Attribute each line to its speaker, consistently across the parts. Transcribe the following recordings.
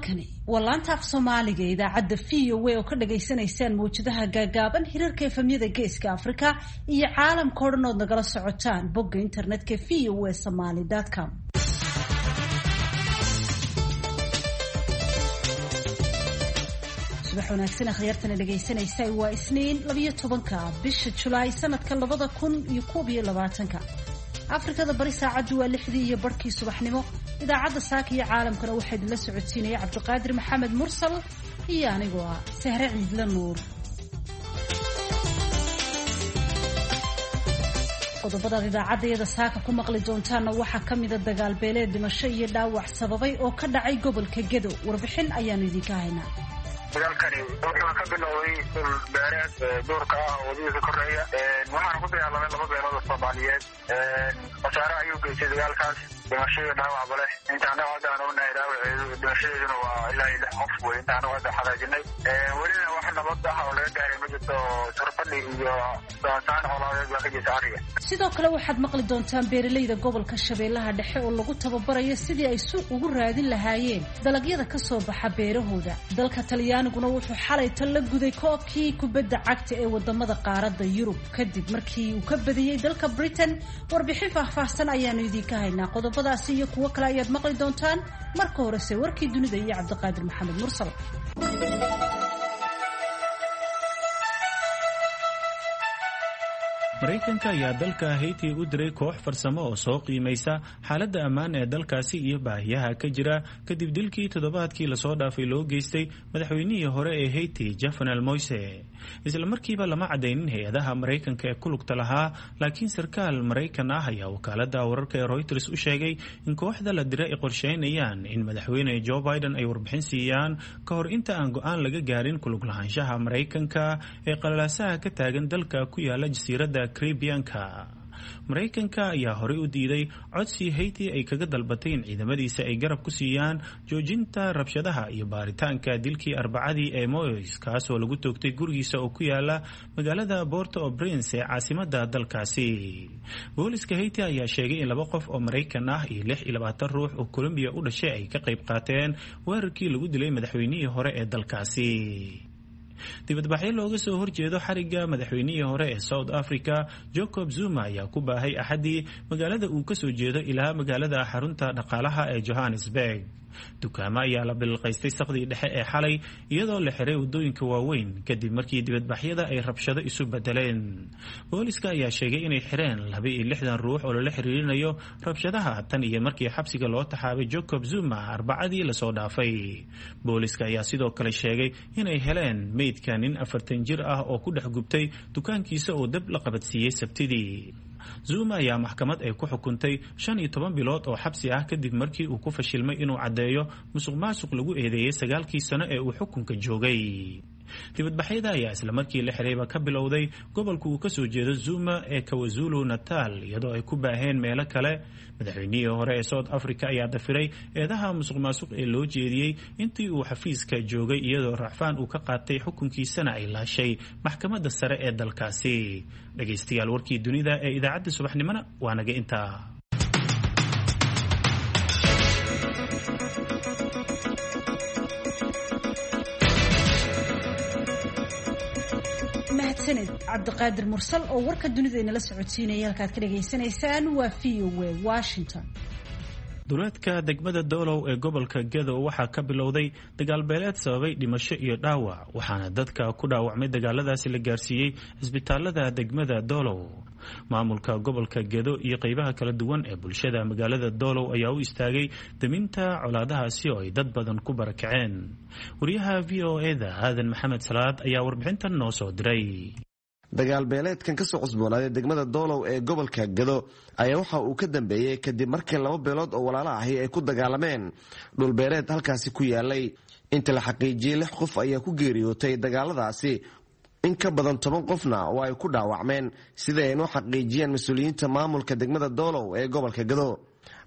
Speaker 1: halkani waa laanta af Soomaaliga idaacadda VOA oo ka dhageysanaysaan mawjadaha gaagaaban hirarka efemyada Geeska Afrika iyo caalamka oo dhan oo nagala socotaan bogga internetka voasomali.com. subax wanaagsan akhyaartana dhageysanaysa waa Isniin 12 bisha Julaay sanadka 2021. Afrikada bari saacadu waa 6:00 subaxnimo. idaacadda saaka iyo caalamkana waxaa idinla socodsiinaya Cabdiqaadir Maxamed Mursal iyo anigoo ah Sahre Ciidla Nuur. qodobada idaacadda saaka ku maqli doontaana waxaa ka mid ah dagaal beeleed dhimasho iyo dhaawac sababay oo ka dhacay gobolka Gedo. warbixin ayaanu idinka haynaa.
Speaker 2: dagaalkani wuxuu ka bilowday dhul beereed duurka ah oo wadada koreeya waxaana ku dagaalamay laba beelood oo Soomaaliyeed khasaare ayuu geystay dagaalkaas dhimasho iyo dhaawac bale intaana hadda aan ognahay dhimashadeeduna waa ilaa 6 qof wey intaana hadda xaqiijinay welina wax nabad ah oo laga gaaray ma jirto surfadhi iyo daataan xoolaheed waa ka jirta ariga.
Speaker 1: sidoo kale waxaad maqli doontaan beeralayda gobolka Shabeellaha Dhexe oo lagu tababarayo sidii ay suuq ugu raadin lahaayeen dalagyada ka soo baxa beerahooda. dalka Talyaaniguna wuxuu xalay la guday koobkii kubadda cagta ee wadamada qaaradda Yurub kadib markii uu ka badiyay dalka Britain. warbixin faahfaahsan ayaanu idinka haynaa. qodobadaasi iyo kuwo kale ayaad maqli doontaan. marka horese warkii dunida iyo Cabdiqaadir Maxamed Mursal.
Speaker 3: Mareykanka ayaa dalka Haiti u diray koox farsamo oo soo qiimaysa xaaladda ammaan ee dalkaasi iyo baahiyaha ka jira kadib dilkii toddobaadkii la soo dhaafay loo geystay madaxweynihii hore ee Haiti Jovenel Moise. isla markiiba lama cadeynin hay-adaha Mareykanka ee ku lugta lahaa, laakiin sarkaal Mareykan ah ayaa wakaaladda wararka ee Reuters u sheegay in kooxda la diray ay qorsheynayaan in madaxweyne Joe Biden ay warbixin siiyaan ka hor inta aan go'aan laga gaarin ku lug lahaanshaha Mareykanka ee qalalaasaha ka taagan dalka ku yaala jasiiradda Caribbean-ka. Mareykanka ayaa horey u diiday codsi Haiti ay kaga dalbatay in ciidamadiisa ay garab ku siiyaan joojinta rabshadaha iyo baaritaanka dilkii Arbacadii ee Moise, kaasoo lagu toogtay gurigiisa oo ku yaala magaalada Port-au-Prince ee caasimadda dalkaasi. booliska Haiti ayaa sheegay in 2 qof oo Mareykan ah iyo 26 ruux oo Colombia u dhashay ay ka qayb qaateen weerarkii lagu dilay madaxweynihii hore ee dalkaasi. dibadbaxyo looga soo horjeedo xariga madaxweynihii hore ee South Africa Jacob Zuma ayaa ku baahay Axadii magaalada uu ka soo jeedo ilaa magaalada xarunta dhaqaalaha ee Johannesburg. dukaamo ayaa la bilqaystay saqdii dhexe ee xalay iyadoo la xiray wadooyinka waaweyn kadib markii dibadbaxyada ay rabshado isu bedeleen. booliska ayaa sheegay inay xireen 62 ruux oo la xiriirinayo rabshadaha tan iyo markii xabsiga loo taxaabay Jacob Zuma Arbacadii la soo dhaafay. booliska ayaa sidoo kale sheegay inay heleen meydka nin 40 jir ah oo ku dhex gubtay dukaankiisa oo dab la qabadsiiyey Sabtidii. Zuma ayaa maxkamad ay ku xukuntay 15 bilood oo xabsi ah kadib markii uu ku fashilmay inuu caddeeyo musuqmaasuq lagu eedeeyay 9 sano ee uu xukunka joogay. dibadbaxyada ayaa isla markii la xirayba ka bilowday gobolka uu ka soo jeedo Zuma ee KwaZulu-Natal iyadoo ay ku baaheen meelo kale. madaxweynihii hore ee South Africa ayaa dafiray eedaha musuqmaasuq ee loo jeediyey intii uu xafiiska joogay iyadoo racfaan uu ka qaatay xukunkiisana ay laashay maxkamadda sare ee dalkaasi. dhageystayaal warkii dunida ee idaacadda subaxnimona waa naga intaa.
Speaker 1: Cabdiqaadir Mursal oo warka dunida inala socodsiinaya. halkaad ka dhageysanaysaan waa VOA Washington.
Speaker 3: duleedka degmada Doolow ee gobolka Gedo waxaa ka bilowday dagaal beeleed sababay dhimasho iyo dhaawac, waxaana dadka ku dhaawacmay dagaaladaasi la gaarsiiyey isbitaalada degmada Doolow. maamulka gobolka Gedo iyo qaybaha kala duwan ee bulshada magaalada Doolow ayaa u istaagay daminta colaadahaasi oo ay dad badan ku barakaceen. wariyaha VOA-da Aadan Maxamed Salaad ayaa warbixintan noo soo diray.
Speaker 4: dagaal beeleedkan ka soo cusboonaaday degmada Doolow ee gobolka Gedo ayaa waxa uu ka dambeeyay kadib markii 2 beelood oo walaalo ahi ay ku dagaalameen dhul beereed halkaasi ku yaalay. inta la xaqiijiyay 6 qof ayaa ku geeriyootay dagaaladaasi, in ka badan 10 qofna oo ay ku dhaawacmeen sida ay noo xaqiijiyeen mas'uuliyiinta maamulka degmada Doolow ee gobolka Gedo.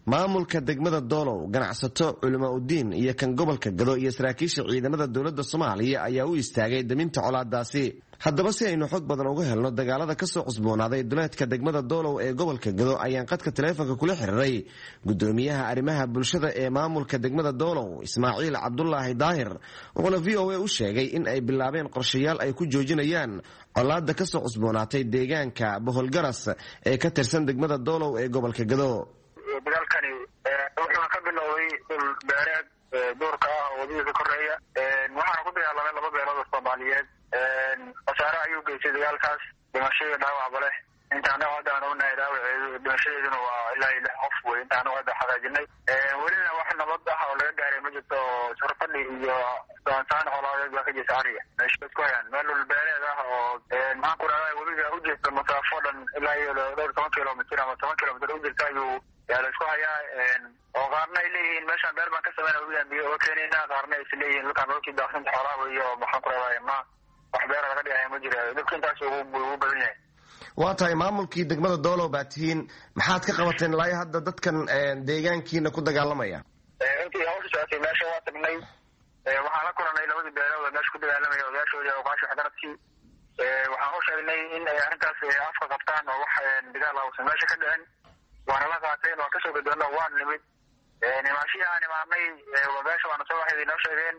Speaker 4: maamulka degmada doolow ganacsato culimo udiin iyo kan gobolka gado iyo saraakiisha ciidamada dowladda soomaaliya ayaa u istaagay daminta colaadaasi. haddaba si aynu xog badan uga helno dagaalada kasoo cusboonaaday duleedka degmada doolow ee gobolka gado ayaan qadka taleefonka kula xiriiray gudoomiyaha arrimaha bulshada ee maamulka degmada doolow ismaaciil cabdulaahi daahir, wuxuuna v o a u sheegay in ay bilaabeen qorshayaal ay ku joojinayaan colaada kasoo cusboonaatay deegaanka boholgaras ee ka tirsan degmada doolow ee gobolka gado.
Speaker 2: dagaalkani wuxuu ka bilowday dhul beereed duurka ah oo wadada koreeya, waxaana ku dagaalamay laba beelood oo Soomaaliyeed. khasaare ayuu geystay dagaalkaas, dhimashada dhaawacba leh. intaana hadda aan ognahay dhaawaceedu dhimashadeeduna waa ilaa 6 qof wey. intaana hadda xagaajinay welina wax nabad ah oo laga gaaray ma jirto. surfadhi iyo doontaan colaadeed baa ka jirta ariga meesha isku hayaan meel dhul beereed ah oo maxaan ku raacay weliga u jirta masaafo dhan ilaa iyo 10 kilomitir ama 10 kilomitir u jirta ayuu la isku hayaa. oo qaarna ay leeyihiin meeshaan beer baan ka sameynaa weligaan biyo oo keenayna, qaarna ay leeyihiin halkaan dhulkii daaqsinta xoolaha iyo maxaan ku raacay ma wax beer laga dhigaya ma jira. dadka intaas ugu badan yahay.
Speaker 4: waa tahay maamulkii degmada doolow baa tihiin, maxaad ka qabateen ilaa hadda dadkan deegaankiina ku dagaalamaya?
Speaker 2: intii hawsha socotay meesha waa tagnay, waxaan la kulanay labadii beelood meesha ku dagaalamaya odayaashooda oqaasha waxgaradkii. waxaan u sheegnay in ay arrintaas afka qabtaan oo wax dagaal uusan meesha ka dhicin. waana la qaateen, waan kasoo gadoonna waan nimid. nimaashihii aan imaanay meesha waana soo waxay inoo sheegeen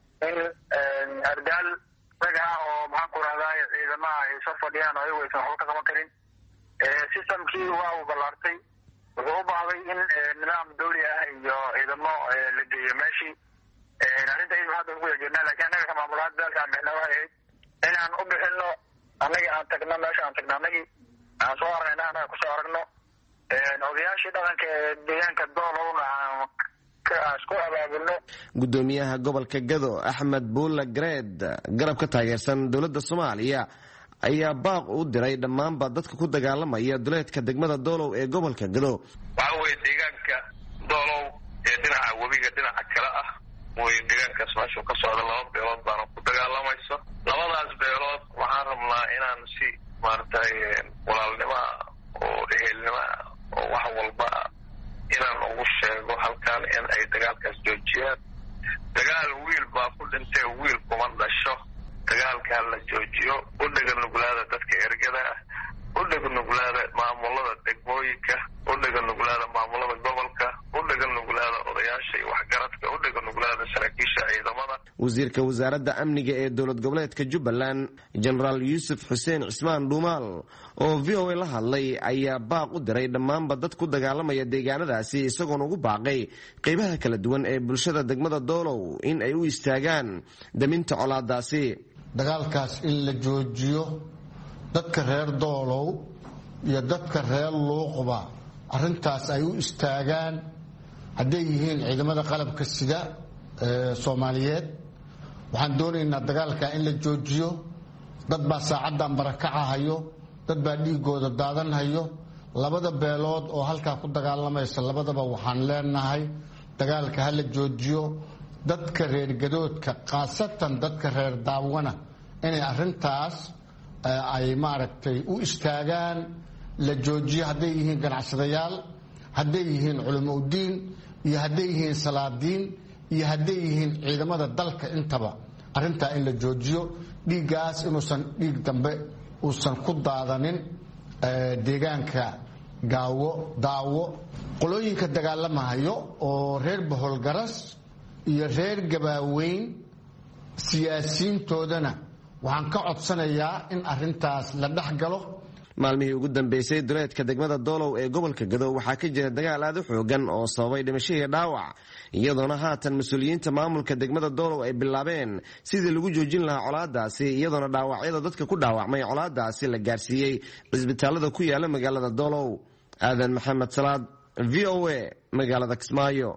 Speaker 2: in ardaal rag ah oo maxaan ku rahdaay ciidamaha ay soo fadhiyaan oo ayagu aysan waxba ka qaban karin. systemkii waa uu ballaartay, wuxuu u baahday in nidaam dawli ah iyo ciidamo la geeyo meeshii. arrinta iyadu hadda ugu yeejirnaa, laakiin annaga ka maamulaad daalka aan bixina waxay ahayd inaan u bixino annagii aan tagno meesha aan tagno annagii aan soo aragna annaga kusoo aragno. odayaashii dhaqanka ee deegaanka doolowna aan isku abaabulno.
Speaker 4: gudoomiyaha gobolka gado axmed buulla gareed, garab ka taageersan dowladda soomaaliya, ayaa baaq u diray dhammaanba dadka ku dagaalamaya duleedka degmada doolow ee gobolka gado.
Speaker 5: waxa weye deegaanka doolow ee dhinaca webiga dhinaca kale ah way deegaankaas meeshu ka socda. 2 beelood baana ku dagaalamayso. labadaas beelood waxaan rabnaa inaan si maaragtay walaalnima oo ehelnima oo wax walba inaan ugu sheego halkan in ay dagaalkaas joojiyaan. dagaal wiil baa ku dhintay, wiil kuma dhasho. dagaalkaa la joojiyo, u dhaga nuglaada dadka ergada ah, u dhaga nuglaada maamulada degmooyinka, u dhaga nuglaada maamulada gobolka, u dhaga nuglaada odayaasha iyo waxgaradka, u dhaga nuglaada saraakiisha ciidamada.
Speaker 4: wasiirka wasaaradda amniga ee dowlad goboleedka jubbaland jenaraal yuusuf xuseen cismaan dhuumaal oo v o a la hadlay ayaa baaq u diray dhammaanba dad ku dagaalamaya deegaanadaasi, isagoona ugu baaqay qeybaha kala duwan ee bulshada degmada doolow in ay u istaagaan daminta colaadaasi.
Speaker 6: dagaalkaas in la joojiyo, dadka reer doolow iyo dadka reer luuqba arrintaas ay u istaagaan. hadday yihiin ciidamada qalabka sida soomaaliyeed, waxaan doonaynaa dagaalka in la joojiyo. dad baa saacaddan barakacahayo, dad baa dhiigooda daadanhayo. labada beelood oo halkaa ku dagaalamaysa labadaba waxaan leenahay dagaalka ha la joojiyo. dadka reer gadoodka khaasatan dadka reer daawana inay arrintaas ay maaragtay u istaagaan, la joojiyo. hadday yihiin ganacsadayaal, hadday yihiin culimo udiin, iyo hadday yihiin salaadiin, iyo hadday yihiin ciidamada dalka intaba arrintaa in la joojiyo. dhiiggaas inuusan dhiig dambe uusan ku daadanin deegaanka daawo. qolooyinka dagaalamahayo oo reer boholgaras iyo reer gabaaweyn siyaasiyiintoodana waxaan ka codsanayaa in arrintaas la dhex galo.
Speaker 4: maalmihii ugu dambeysay duleedka degmada doolow ee gobolka gado waxaa ka jira dagaal aad u xoogan oo sababay dhimasho iyo dhaawac, iyadoona haatan mas-uuliyiinta maamulka degmada doolow ay bilaabeen sidii lagu joojin lahaa colaadaasi, iyadoona dhaawacyada dadka ku dhaawacmay colaadaasi la gaarsiiyey cisbitaalada ku yaala magaalada doolow. aadan maxamed salaad, v o a, magaalada kismaayo.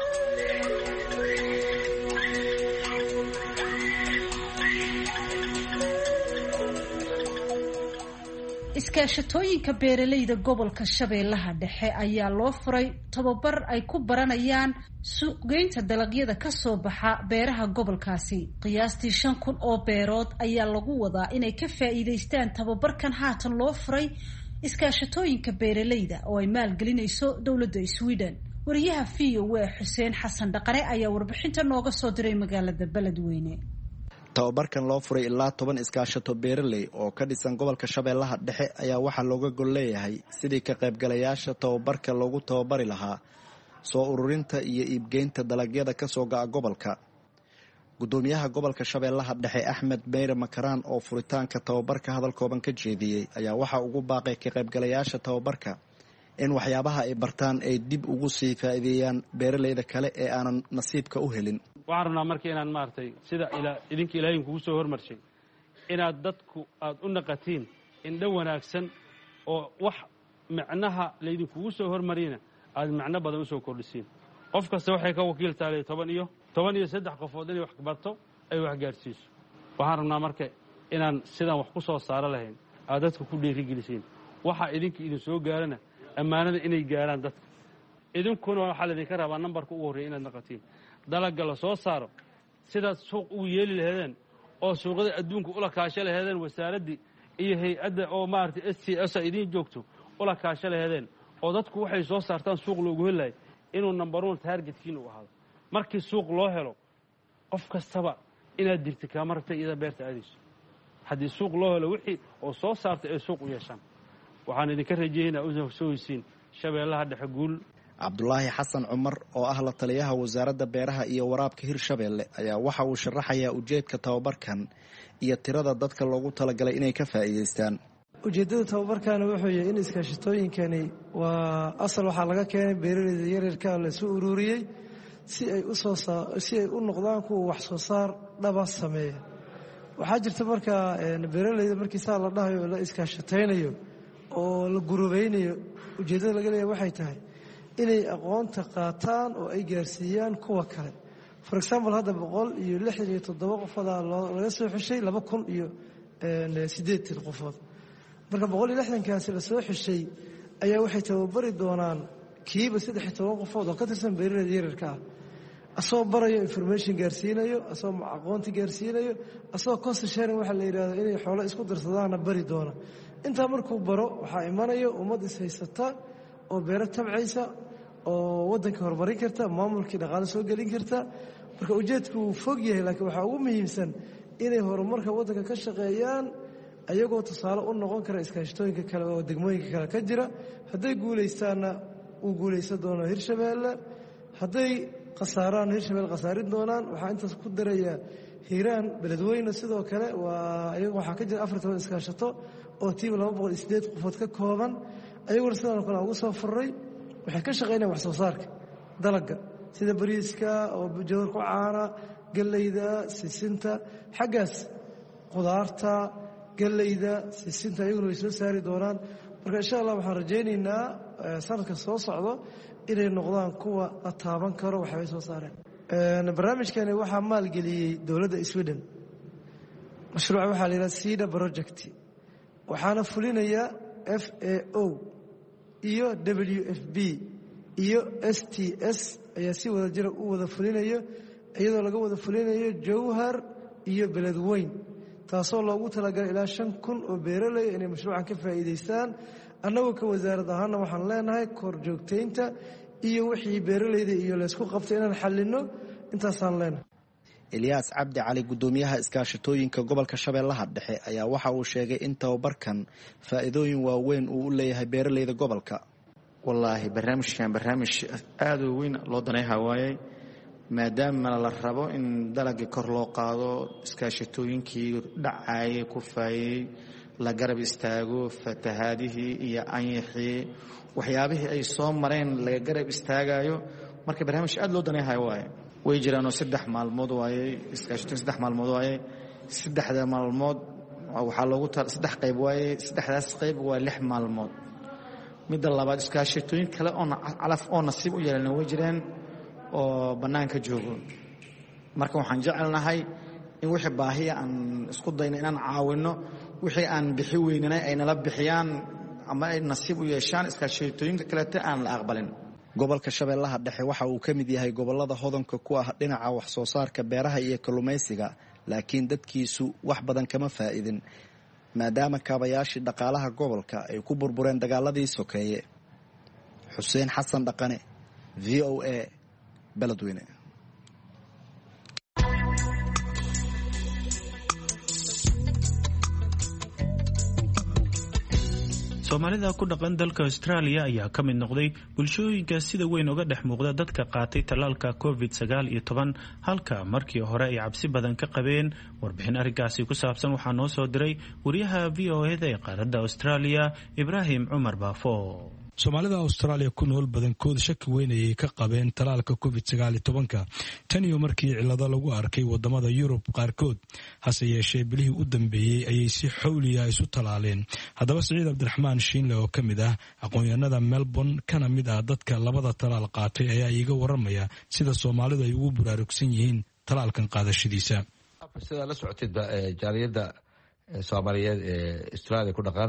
Speaker 1: iskaashatooyinka beeralayda gobolka shabeellaha dhexe ayaa loo furay tababar ay ku baranayaan suuqgeynta dalagyada ka soo baxa beeraha gobolkaasi. qiyaastii 5,000 oo beerood ayaa lagu wadaa inay ka faa'iidaystaan tababarkan haatan loo furay iskaashatooyinka beeralayda oo ay maalgelinayso dowladda Sweden. wariyaha VOA Xuseen Xasan Dhaqane ayaa warbixinta nooga soo diray magaalada Beledweyne.
Speaker 7: tababarkan loo furay ilaa 10 iskaashato beeraley oo ka dhisan gobolka Shabeellaha Dhexe ayaa waxaa looga gol leeyahay sidii ka qaybgalayaasha tababarka loogu tababari lahaa soo ururinta iyo iibgeynta dalagyada ka soo go'a gobolka. gudoomiyaha gobolka Shabeellaha Dhexe Axmed Meyre Makaraan oo furitaanka tababarka hadal kooban ka jeediyay ayaa waxa ugu baaqay ka qaybgalayaasha tababarka in waxyaabaha ay bartaan ay dib ugu sii faa'iideeyaan beeraleyda kale ee aanan nasiibka u helin.
Speaker 8: waxaan rabnaa markii inaan maartay sida idinka ilaahay kugu soo hormarshay inaad dadku aad u naqatiin indho wanaagsan oo wax macnaha laydinkugu soo hormarina aad macno badan u soo kordhisiin. qof kasta waxay ka wakiil tahay 13 qofood inay wax barto ay wax gaarsiiso. waxaan rabnaa marka inaan sidaan wax ku soo saaro lahayn aad dadku ku dhiirigelisiin. waxa idin soo gaarana ammaanada inay gaaraan dadka. idinkuna waxa la idinka rabaa nambarka ugu horeeya inaad naqatiin. dalagga la soo saaro sidaad suuq ugu yeeli lahaydeen oo suuqada adduunka ula kaasho lahaydeen wasaaraddii iyo hay-adda oo maaragtay SCS idiin joogto ula kaasho lahaydeen oo dadku waxay soo saartaan suuq loogu helayo inuu number 1 targetkiin u ahaado. markii suuq loo helo qof kastaba inaad dirti ka martay ida beerta aadayso. haddii suuq loo helo wixii oo soo saartay ay suuq u yeeshaan. waxaan idinka rajaynayaa u soo heysiin Shabeellaha Dhexe guul.
Speaker 7: Cabdulaahi Xasan Cumar oo ah la taliyaha wasaaradda beeraha iyo waraabka Hirshabeelle ayaa waxa uu sharaxayaa ujeedka tababarkan iyo tirada dadka loogu talagalay inay ka faa'iideystaan.
Speaker 9: ujeedada tababarkan wuxuu yahay in iskaashatooyinkani waa asal waxa laga keenay beeraleyda yaryarka la soo ururiyay si ay u noqdaan kuwa wax soo saar dhaba sameeya. waxaa jirta marka beeraleyda markii saa la dhahayo la iskaashataynayo oo la gurubeynayo ujeedada laga leeyahay waxay tahay inay aqoonta qaataan oo ay gaarsiiyaan kuwa kale. for example hadda 167 qofood laga soo xushay 2008 qofood. marka 160kaasi la soo xushay ayaa waxay tababari doonaan kiiba 13 qofood oo ka tirsan beeraleyda yaryarka ah. asoo barayo information gaarsiinayo, asoo aqoonti gaarsiinayo, asoo cost sharing waxa la yiraahdo inay xoolo isku dirsadaan bari doona. inta markuu baro waxa imanayo ummad is haysata oo beero tabcaysa oo wadanka horumarin karta, maamulkii dhaqaale soo gelin karta. marka ujeedku fog yahay laakiin waxa ugu muhiimsan inay horumarka wadanka ka shaqeeyaan ayagoo tusaale u noqon kara iskaashatooyinka kale oo degmooyinka kale ka jira. hadday guuleystaana uu guuleysan doono Hirshabeelle, hadday qasaaraan Hirshabeelle qasaarin doonaan. waxaa intaas ku daraya Hiiraan, Beledweyne sidoo kale ayagu waxaa ka jira 14 iskaashato oo tiim 208 qofood ka kooban. ayaguna sidoo kale ugu soo furay waxay ka shaqeynayaan wax soo saarka dalagga sida bariiska oo joorku caana, galeyda, sisinta, xaggaas qudaarta, galeyda, sisinta ayaguna way soo saari doonaan. marka insha Allah waxaan rajaynaynaa sanadka soo socdo inay noqdaan kuwa la taaban karo waxay soo saareen. barnaamijkani waxaa maalgeliyay dowladda Sweden. mashruuca waxaa la yiraahdaa SIDA project waxaana fulinaya FAO iyo WFP iyo STS ayaa si wada jira u wada fulinayo iyadoo laga wada fulinayo Jowhar iyo Beledweyne taasoo loogu talagalay ilaa 5,000 oo beeraley inay mashruucan ka faa'iideystaan. annagoo ka wasaarad ahaana waxaan leenahay kor joogteynta iyo wixii beeraleyda iyo la isku qabtay inaan xalino intaasaan leenahay.
Speaker 7: Ilyas Cabdi Cali gudoomiyaha iskaashatooyinka gobolka Shabeellaha Dhexe ayaa waxa uu sheegay in tababarkan faa'iidooyin waaweyn uu u leeyahay beeraleyda gobolka.
Speaker 10: wallaahi barnaamijkan barnaamij aad u weyn loo danaynayo waayay maadaama la rabo in dalagga kor loo qaado iskaashatooyinkii dhacay ku faayay la garab istaago fatahaadihii iyo anyixii waxyaabihii ay soo mareen laga garab istaagayo. marka barnaamij aad loo danaynayo waayay way jiraan 3 maalmood waayay iskaashatooyin 3 maalmood waayay 3 maalmood waxaa loogu 3 qayb waayay 3daas qayb waa 6 maalmood. midda labaad iskaashatooyin kale oo calaf oo nasiib u yeelan way jiraan oo banaanka joogo. marka waxaan jecelnahay in wixii baahiya aan isku dayno inaan caawino, wixii aan bixi weynanay ay nala bixiyaan ama ay nasiib u yeeshaan iskaashatooyinka kale aan la aqbalin.
Speaker 7: gobolka Shabeellaha Dhexe waxa uu ka mid yahay gobolada hodanka ku ah dhinaca wax soo saarka beeraha iyo kalluumaysiga, laakiin dadkiisu wax badan kama faa'iidin maadaama kaabayaashii dhaqaalaha gobolka ay ku burbureen dagaaladii sokeeye. Xuseen Xasan Dhaqane, v o a beledweyne.
Speaker 3: soomaalida ku dhaqan dalka Australia ayaa ka mid noqday bulshooyinka sida weyn uga dhex muuqda dadka qaatay tallaalka COVID-19 halka markii hore ay cabsi badan ka qabeen. Warbixin arrinkaasi ku saabsan waxaa noo soo diray wariyaha VOA-da ee qaaradda Australia Ibrahim Cumar Baafo.
Speaker 11: soomaalida Australia ku nool badankooda shaki weyn ayay ka qabeen talaalka COVID-19 tan iyo markii cilado lagu arkay wadamada Yurub qaarkood. hase yeeshee bilihii u dambeeyay ayay si xawliya isu talaaleen. haddaba Saciid Cabdiraxmaan Shiinle oo kamid ah aqoon-yahanada Melbourne kana mid ah dadka labada talaal qaatay ayaa iiga waramaya sida Soomaalidu ay ugu buraarugsan yihiin talaalkan qaadashadiisa.
Speaker 12: sida la socotay jaaliyada Soomaaliyeed ee Australia ku dhaqan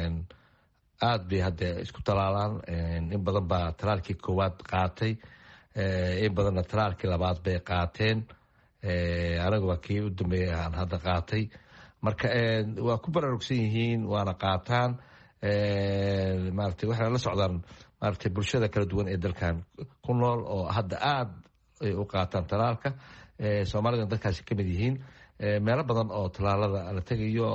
Speaker 12: aad bay hadda isku talaalaan. in badan baa talaalkii koowaad qaatay, in badanna talaalkii labaad bay qaateen. anagu waa kii u dambeeyay aan hadda qaatay. marka waa ku baraarugsan yihiin waana qaataan. maaragtay waxay la socdaan maaragtay bulshada kala duwan ee dalkan ku nool oo hadda aad u qaataan talaalka. Soomaalida dadkaasi ka mid yihiin. meelo badan oo talaalada la tegayo,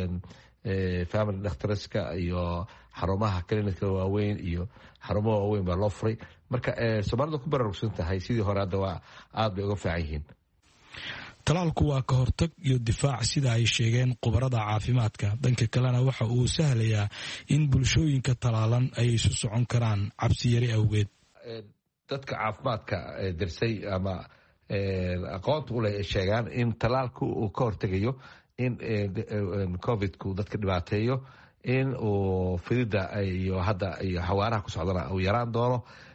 Speaker 12: family doctorska iyo xarumaha clinicka waaweyn iyo xarumaha waaweyn baa loo furay. marka Soomaalidu ku baraarugsan tahay sidii hore hadda waa aad bay uga fiican yihiin.
Speaker 11: talaalku waa ka hortag iyo difaac sida ay sheegeen khubarada caafimaadka. dhanka kalena waxa uu sahlayaa in bulshooyinka talaalan ay isu socon karaan cabsi yari awgeed.
Speaker 12: dadka caafimaadka dirsay ama aqoonta u leh sheegaan in talaalku uu ka hortegayo in covidku dadka dhibaateeyo, in uu fidida iyo hadda iyo xawaaraha ku socdana uu yaraan doono.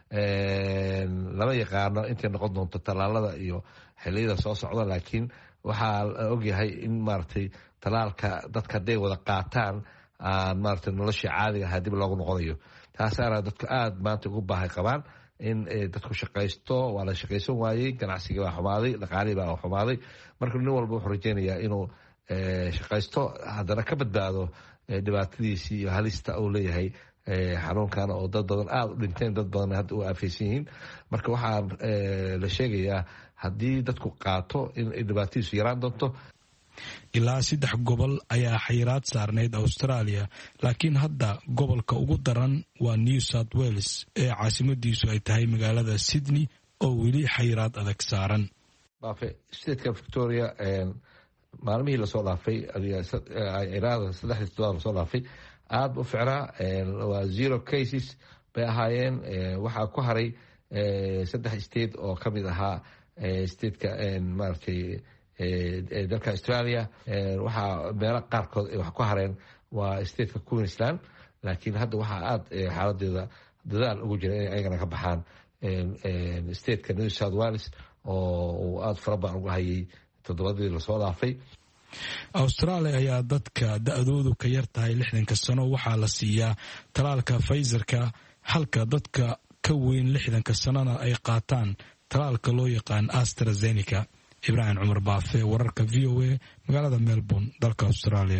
Speaker 12: lama yaqaano intay noqon doonto talaalada iyo xilliyada soo socda, laakiin waxaa la ogyahay in maaragtay talaalka dadka hadday wada qaataan aan maaragtay noloshii caadiga ahaa dib loogu noqonayo. taasaana dadku aad maanta ugu baahay qabaan in dadku shaqaysto. waa la shaqaysan waayey, ganacsigii baa xumaaday, dhaqaalihii baa xumaaday. marka nin walba wuxuu rajaynayaa inuu shaqaysto haddana ka badbaado dhibaatadiisii iyo halista uu leeyahay xanuunkan oo dad badan aada u dhinteen, dad badan hadda u aafaysan yihiin. marka waxaa la sheegayaa haddii dadku qaato in dhibaatadiisu yaraan doonto.
Speaker 11: ilaa 3 gobol ayaa xayiraad saarneyd Australia, laakiin hadda gobolka ugu daran waa New South Wales ee caasimadiisu ay tahay magaalada Sydney oo weli xayiraad adag saaran.
Speaker 12: State Victoria maalmihii lasoo dhaafay iraada 3 toddobaad lasoo dhaafay aad u ficnaa. waa 0 cases bay ahaayeen. waxaa ku haray 3 state oo ka mid ahaa stateka maaragtay dalka Australia. waxaa meelo qaarkood wax ku hareen waa stateka Queensland, laakiin hadda waxaa aad xaaladeeda dadaal ugu jira inay ayagana ka baxaan stateka New South Wales oo uu aad fara badan uga hayay toddobadii lasoo dhaafay.
Speaker 11: Australia ayaa dadka da-doodu ka yar tahay 60 sano waxaa la siiyaa talaalka Pfizer-ka, halka dadka ka weyn 60 sanana ay qaataan talaalka loo yaqaan AstraZeneca. Ibrahim Cumar Baafe, wararka VOA, magaalada Melbourne, dalka Australia.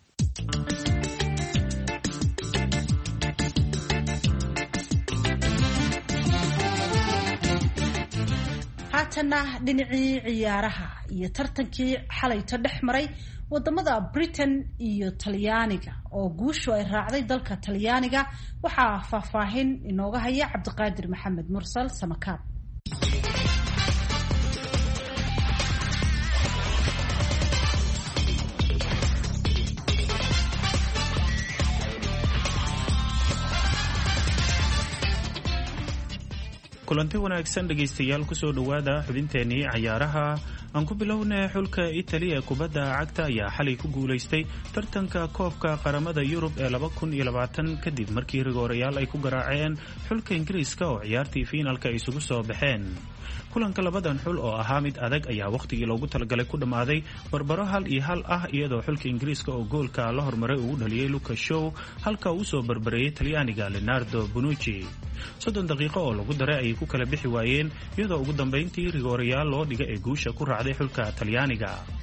Speaker 1: haatana dhinacii ciyaaraha iyo tartankii xalayta dhex maray wadamada Britain iyo Talyaaniga oo guushu ay raacday dalka Talyaaniga. waxaa faahfaahin inooga haya Cabdiqaadir Maxamed Mursal Samakaab.
Speaker 3: kulanti wanaagsan dhegaystayaal kusoo dhawaada xubinteenii ciyaaraha. aan ku bilownay xulka Italy ee kubadda cagta ayaa xalay ku guulaystay tartanka koobka qaramada Yurub ee 2020 kadib markii rigoorayaal ay ku garaaceen xulka Ingiriiska oo ciyaartii finalka ay isugu soo baxeen. kulanka labadan xul oo ahaa mid adag ayaa waqtigii loogu talagalay ku dhamaaday barbaro 1-1 ah, iyadoo xulka Ingiriiska oo goolka la hormaray uu dhaliyay Lucas Shaw halka uu soo barbareeyay Talyaaniga Leonardo Bonucci. 30 daqiiqo oo lagu daray ay ku kala bixi waayeen, iyadoo ugu dambeyntii rigoorayaal loo dhigay ee guusha ku raacday xulka Talyaaniga.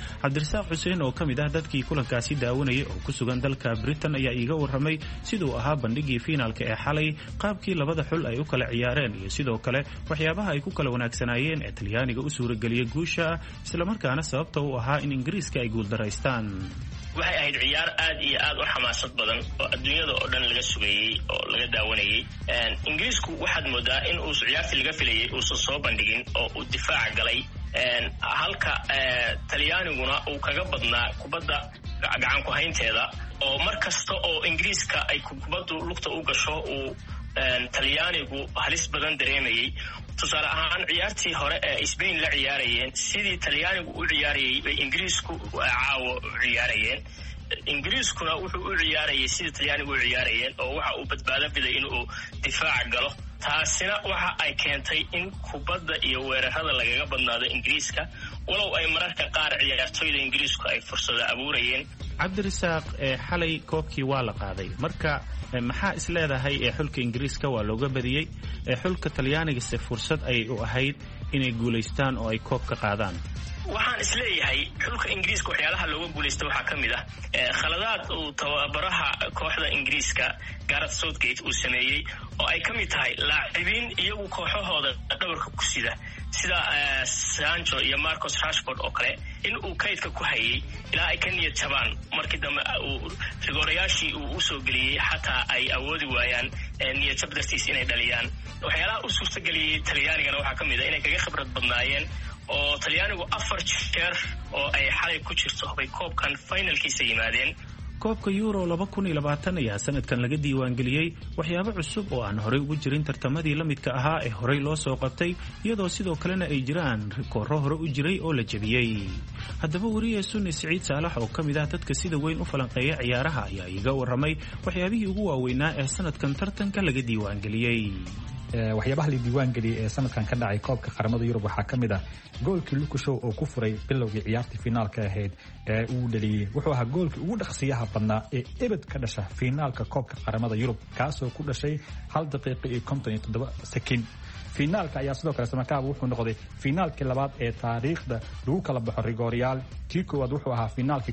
Speaker 3: cabdirasaaq xuseen oo ka mid ah dadkii kulankaasi daawanayay oo ku sugan dalka Britain ayaa iiga warramay siduu ahaa bandhigii fiinaalka ee xalay, qaabkii labada xul ay u kala ciyaareen iyo sidoo kale waxyaabaha ay ku kala wanaagsanaayeen ee Talyaaniga u suurageliyay guusha, isla markaana sababta u ahaa in Ingiriiska ay guuldaraystaan.
Speaker 13: waxay ahayd ciyaar aad iyo aad u xamaasad badan oo adduunyada oo dhan laga sugayay oo laga daawanayay. Ingiriisku waxaad moodaa in uu ciyaartii laga filayay uusan soo bandhigin oo uu difaac galay, halka Talyaaniguna uu kaga badnaa kubadda gacan ku haynteeda, oo mar kasta oo Ingiriiska ay kubaddu lugta u gasho uu Talyaanigu halis badan dareemayay. tusaale ahaan ciyaartii hore ee Spain la ciyaarayeen sidii Talyaanigu u ciyaarayay bay Ingiriisku caawo u ciyaarayeen. Ingiriiskuna wuxuu u ciyaarayay sidii Talyaanigu u ciyaarayeen oo waxa uu badbaado biday inuu difaac galo. taasina waxa ay keentay in kubadda iyo weerarada lagaga badnaado Ingiriiska, walow ay mararka qaar ciyaartoyda Ingiriisku ay fursado abuurayeen.
Speaker 3: cabdirasaaq xalay koobkii waa la qaaday, marka maxaa isleedahay xulka Ingiriiska waa looga badiyay, xulka Talyaaniga se fursad ay u ahayd inay guuleystaan oo ay koob ka qaadaan?
Speaker 13: waxaan isleeyahay xulka Ingiriiska waxyaalaha looga guuleystay waxaa ka mid ah khaladaad uu tababaraha kooxda Ingiriiska Gareth Southgate uu sameeyey oo ay ka mid tahay laacibiin iyagu kooxahooda dhabarka ku sida Sancho iyo Marcus Rashford oo kale in uu kaydka ku hayay ilaa ay ka niyad jabaan markii dambe uu rigorayaashii uu soo geliyay xataa ay awoodi waayaan niyad jab dartiis inay dhaliyaan. waxyaalaha u suurtageliyay Talyaanigana waxaa ka mid ah inay kaga khibrad badnaayeen oo Talyaanigu 4 jeer oo ay xalay ku jirto bay koobkan finalkiisa yimaadeen.
Speaker 3: koobka Euro 2020 ayaa sanadkan laga diiwaangeliyay waxyaabo cusub oo aan horey ugu jirin tartamadii la midka ahaa ee horey loo soo qabtay, iyadoo sidoo kalena ay jiraan rikooro hore u jiray oo la jebiyey. haddaba wariye Sunni Siciid Saalax oo ka mid ah dadka sida weyn u falanqeeya ciyaaraha ayaa iiga warramay waxyaabihii ugu waaweynaa ee sanadkan tartanka laga diiwaangeliyey.
Speaker 14: waxyaabaha la diiwaangeliyay ee sanadkan ka dhacay koobka qaramada Yurub waxaa ka mid ah goolkii Luka Shaw oo ku furay bilowgii ciyaartii finaalka ahayd ee uu dhaliyay. wuxuu ahaa goolkii ugu dhaqsiyaha badnaa ee ebed ka dhasha finaalka koobka qaramada Yurub, kaasoo ku dhashay 1 daqiiqo iyo 57 sekin. finaalka ayaa sidoo kale samakaaba wuxuu noqday finaalkii labaad ee taariikhda lagu kala baxo rigoryaal. kii koowaad wuxuu ahaa finaalkii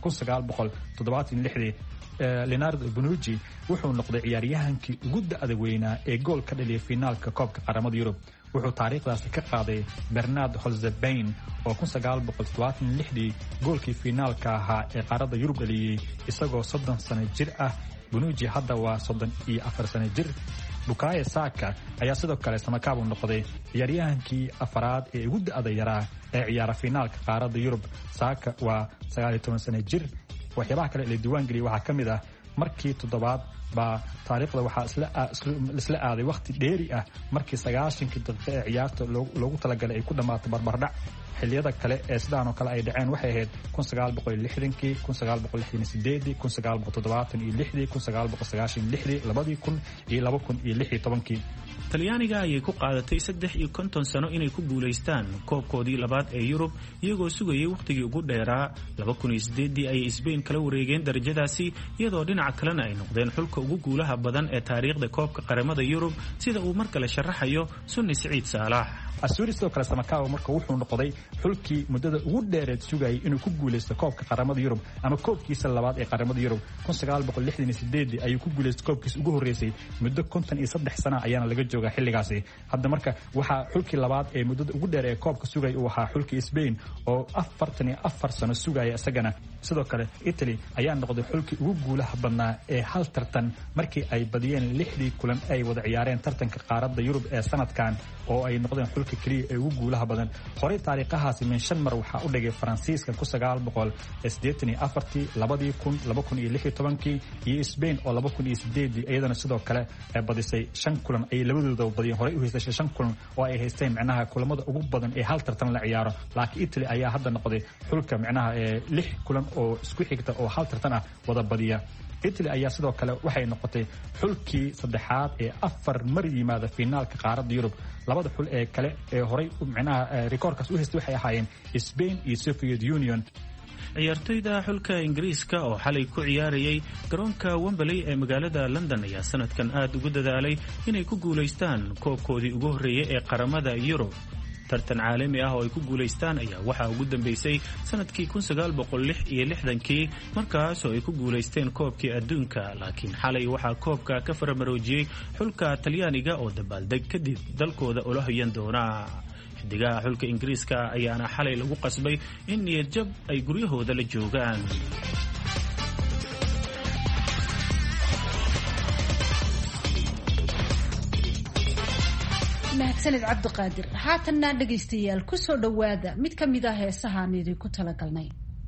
Speaker 14: 1976 Leonardo Bonucci wuxuu noqday ciyaaryahankii ugu da'da weynaa ee gool ka dhaliyay finaalka koobka qaramada Yurub. wuxuu taariikhdaasi ka qaaday Bernard Holzbein oo 1976 goolkii finaalka ahaa ee qaarada Yurub dhaliyay isagoo 30 sano jir ah. Bonucci hadda waa 34 sano jir. Bukayo Saka ayaa sidoo kale samakaaba noqday ciyaaryahankii afraad ee ugu da'da yaraa ee ciyaara finaalka qaarada Yurub. Saka waa 19 sano jir. waxyaabaha kale ee diiwaangeliyay waxaa ka mid ah markii toddobaad baa taariikhda waxaa isla aaday waqti dheeri ah markii 90 daqiiqo ee ciyaarta loogu talagalay ay ku dhamaato barbardhac. xilliyada kale ee sidaan oo kale ay dhaceen waxay ahayd 1960, 1968, 1976, 1996, 2000 iyo 2016.
Speaker 3: Talyaaniga ayay ku qaadatay 53 sano inay ku guuleystaan koobkoodii labaad ee Yurub, iyagoo sugayay waqtigii ugu dheeraa. 2008 ayay Spain kala wareegeen darajadaasi, iyadoo dhinaca kalena ay noqdeen xulka ugu guulaha badan ee taariikhda koobka qaramada Yurub, sida uu mar kale sharaxayo Sunni Siciid Saalax.
Speaker 14: Asuri sidoo kale samakaaba marka wuxuu noqday xulkii muddada ugu dheereed sugayay inuu ku guuleysto koobka qaramada Yurub ama koobkiisa labaad ee qaramada Yurub. 1968 ayuu ku guuleystay koobkiisa ugu horeysay muddo 53 sano ayaana laga joogaa xilligaasi. hadda marka waxaa xulkii labaad ee muddada ugu dheer ee koobka sugay uu ahaa xulkii Spain oo 44 sano sugaya isagana. sidoo kale Italy ayaa noqday xulkii ugu guulaha badnaa ee hal tartan markii ay badiyeen 6 kulan ay wada ciyaareen tartanka qaarada Yurub ee sanadkan, oo ay noqdeen xulka kaliya ee ugu guulaha badan. horey taariikhahaasi min 5 mar waxaa u dhigay Faransiiska 1984, 2000, 2016 iyo Spain oo 2008 iyadana sidoo kale ay badisay 5 kulan ay labadooda badiyeen. horey u haystay 5 kulan oo ay haysteen macnaha kulamada ugu badan ee hal tartan la ciyaaro. laakiin Italy ayaa hadda noqday xulka macnaha 6 kulan oo isku xigta oo hal tartan ah wada badiya. Italy ayaa sidoo kale waxay noqotay xulkii saddexaad ee 4 mar yimaada finaalka qaarada Yurub. labada xul ee kale ee horey macnaha rikoorkaas u haystay waxay ahaayeen Spain iyo Soviet Union.
Speaker 3: ciyaartoyda xulka Ingiriiska oo xalay ku ciyaarayay garoonka Wembley ee magaalada London ayaa sanadkan aad ugu dadaalay inay ku guuleystaan koobkoodii ugu horeeyay ee qaramada Yurub. tartan caalami ah oo ay ku guulaystaan ayaa waxaa ugu dambeysay sanadkii 1966 markaas oo ay ku guulaysteen koobkii adduunka, laakiin xalay waxaa koobka ka faramaroojiyey xulka Talyaaniga oo dabaaldeg kadib dalkooda ula hoyan doona. xidigaha xulka Ingiriiska ayaana xalay lagu qasbay in niyad jab ay guryahooda la joogaan.
Speaker 1: mahadsanid cabdiqaadir. haatanna dhegaystayaal ku soo dhowaada mid ka mid ah heesahaan idinku talagalnay.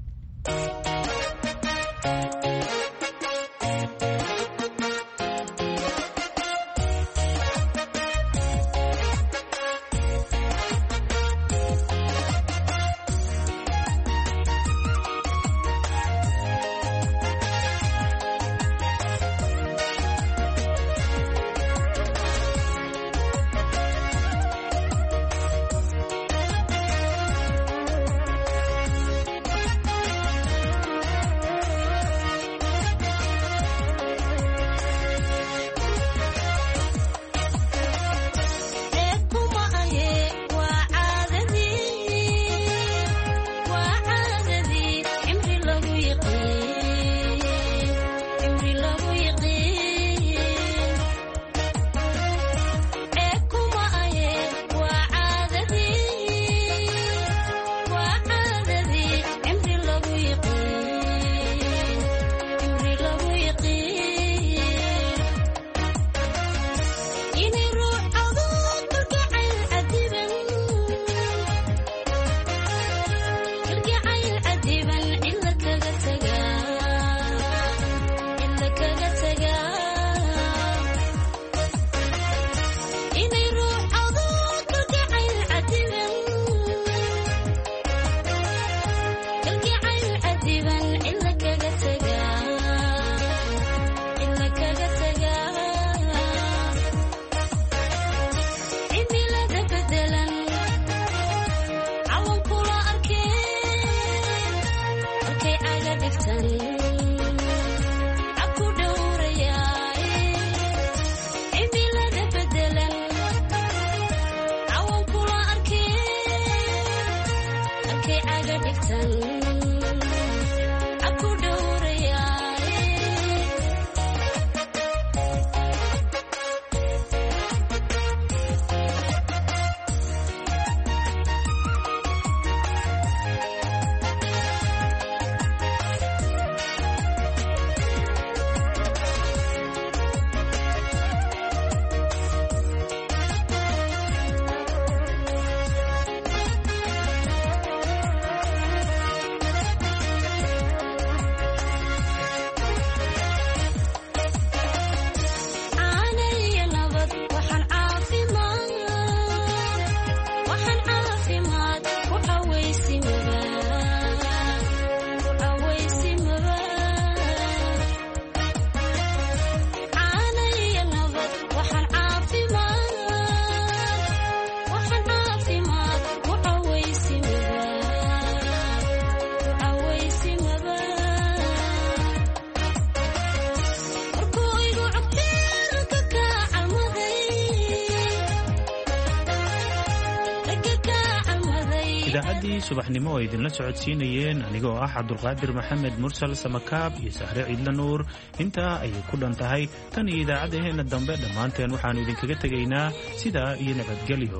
Speaker 3: idaacaddii subaxnimo oo idinla socodsiinayeen anigoo ah cabdulqaadir maxamed mursal samakaab iyo sahre ciidla nuur. intaa ayay ku dhan tahay tan iyo idaacaddaheenna dambe dhammaanteen waxaannu idinkaga tegaynaa sidaa iyo nabadgelyo.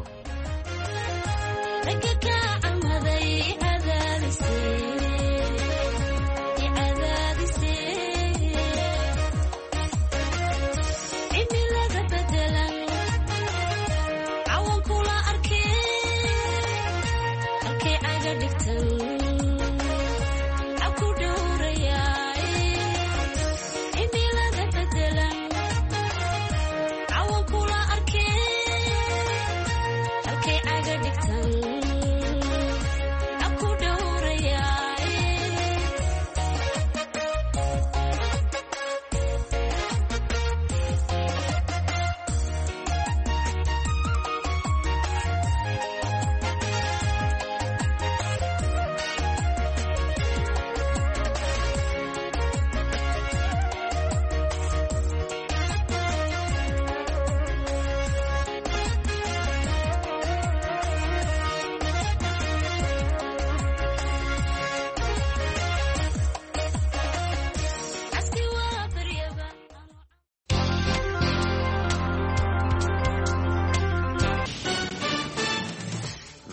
Speaker 15: Okay, I got it done.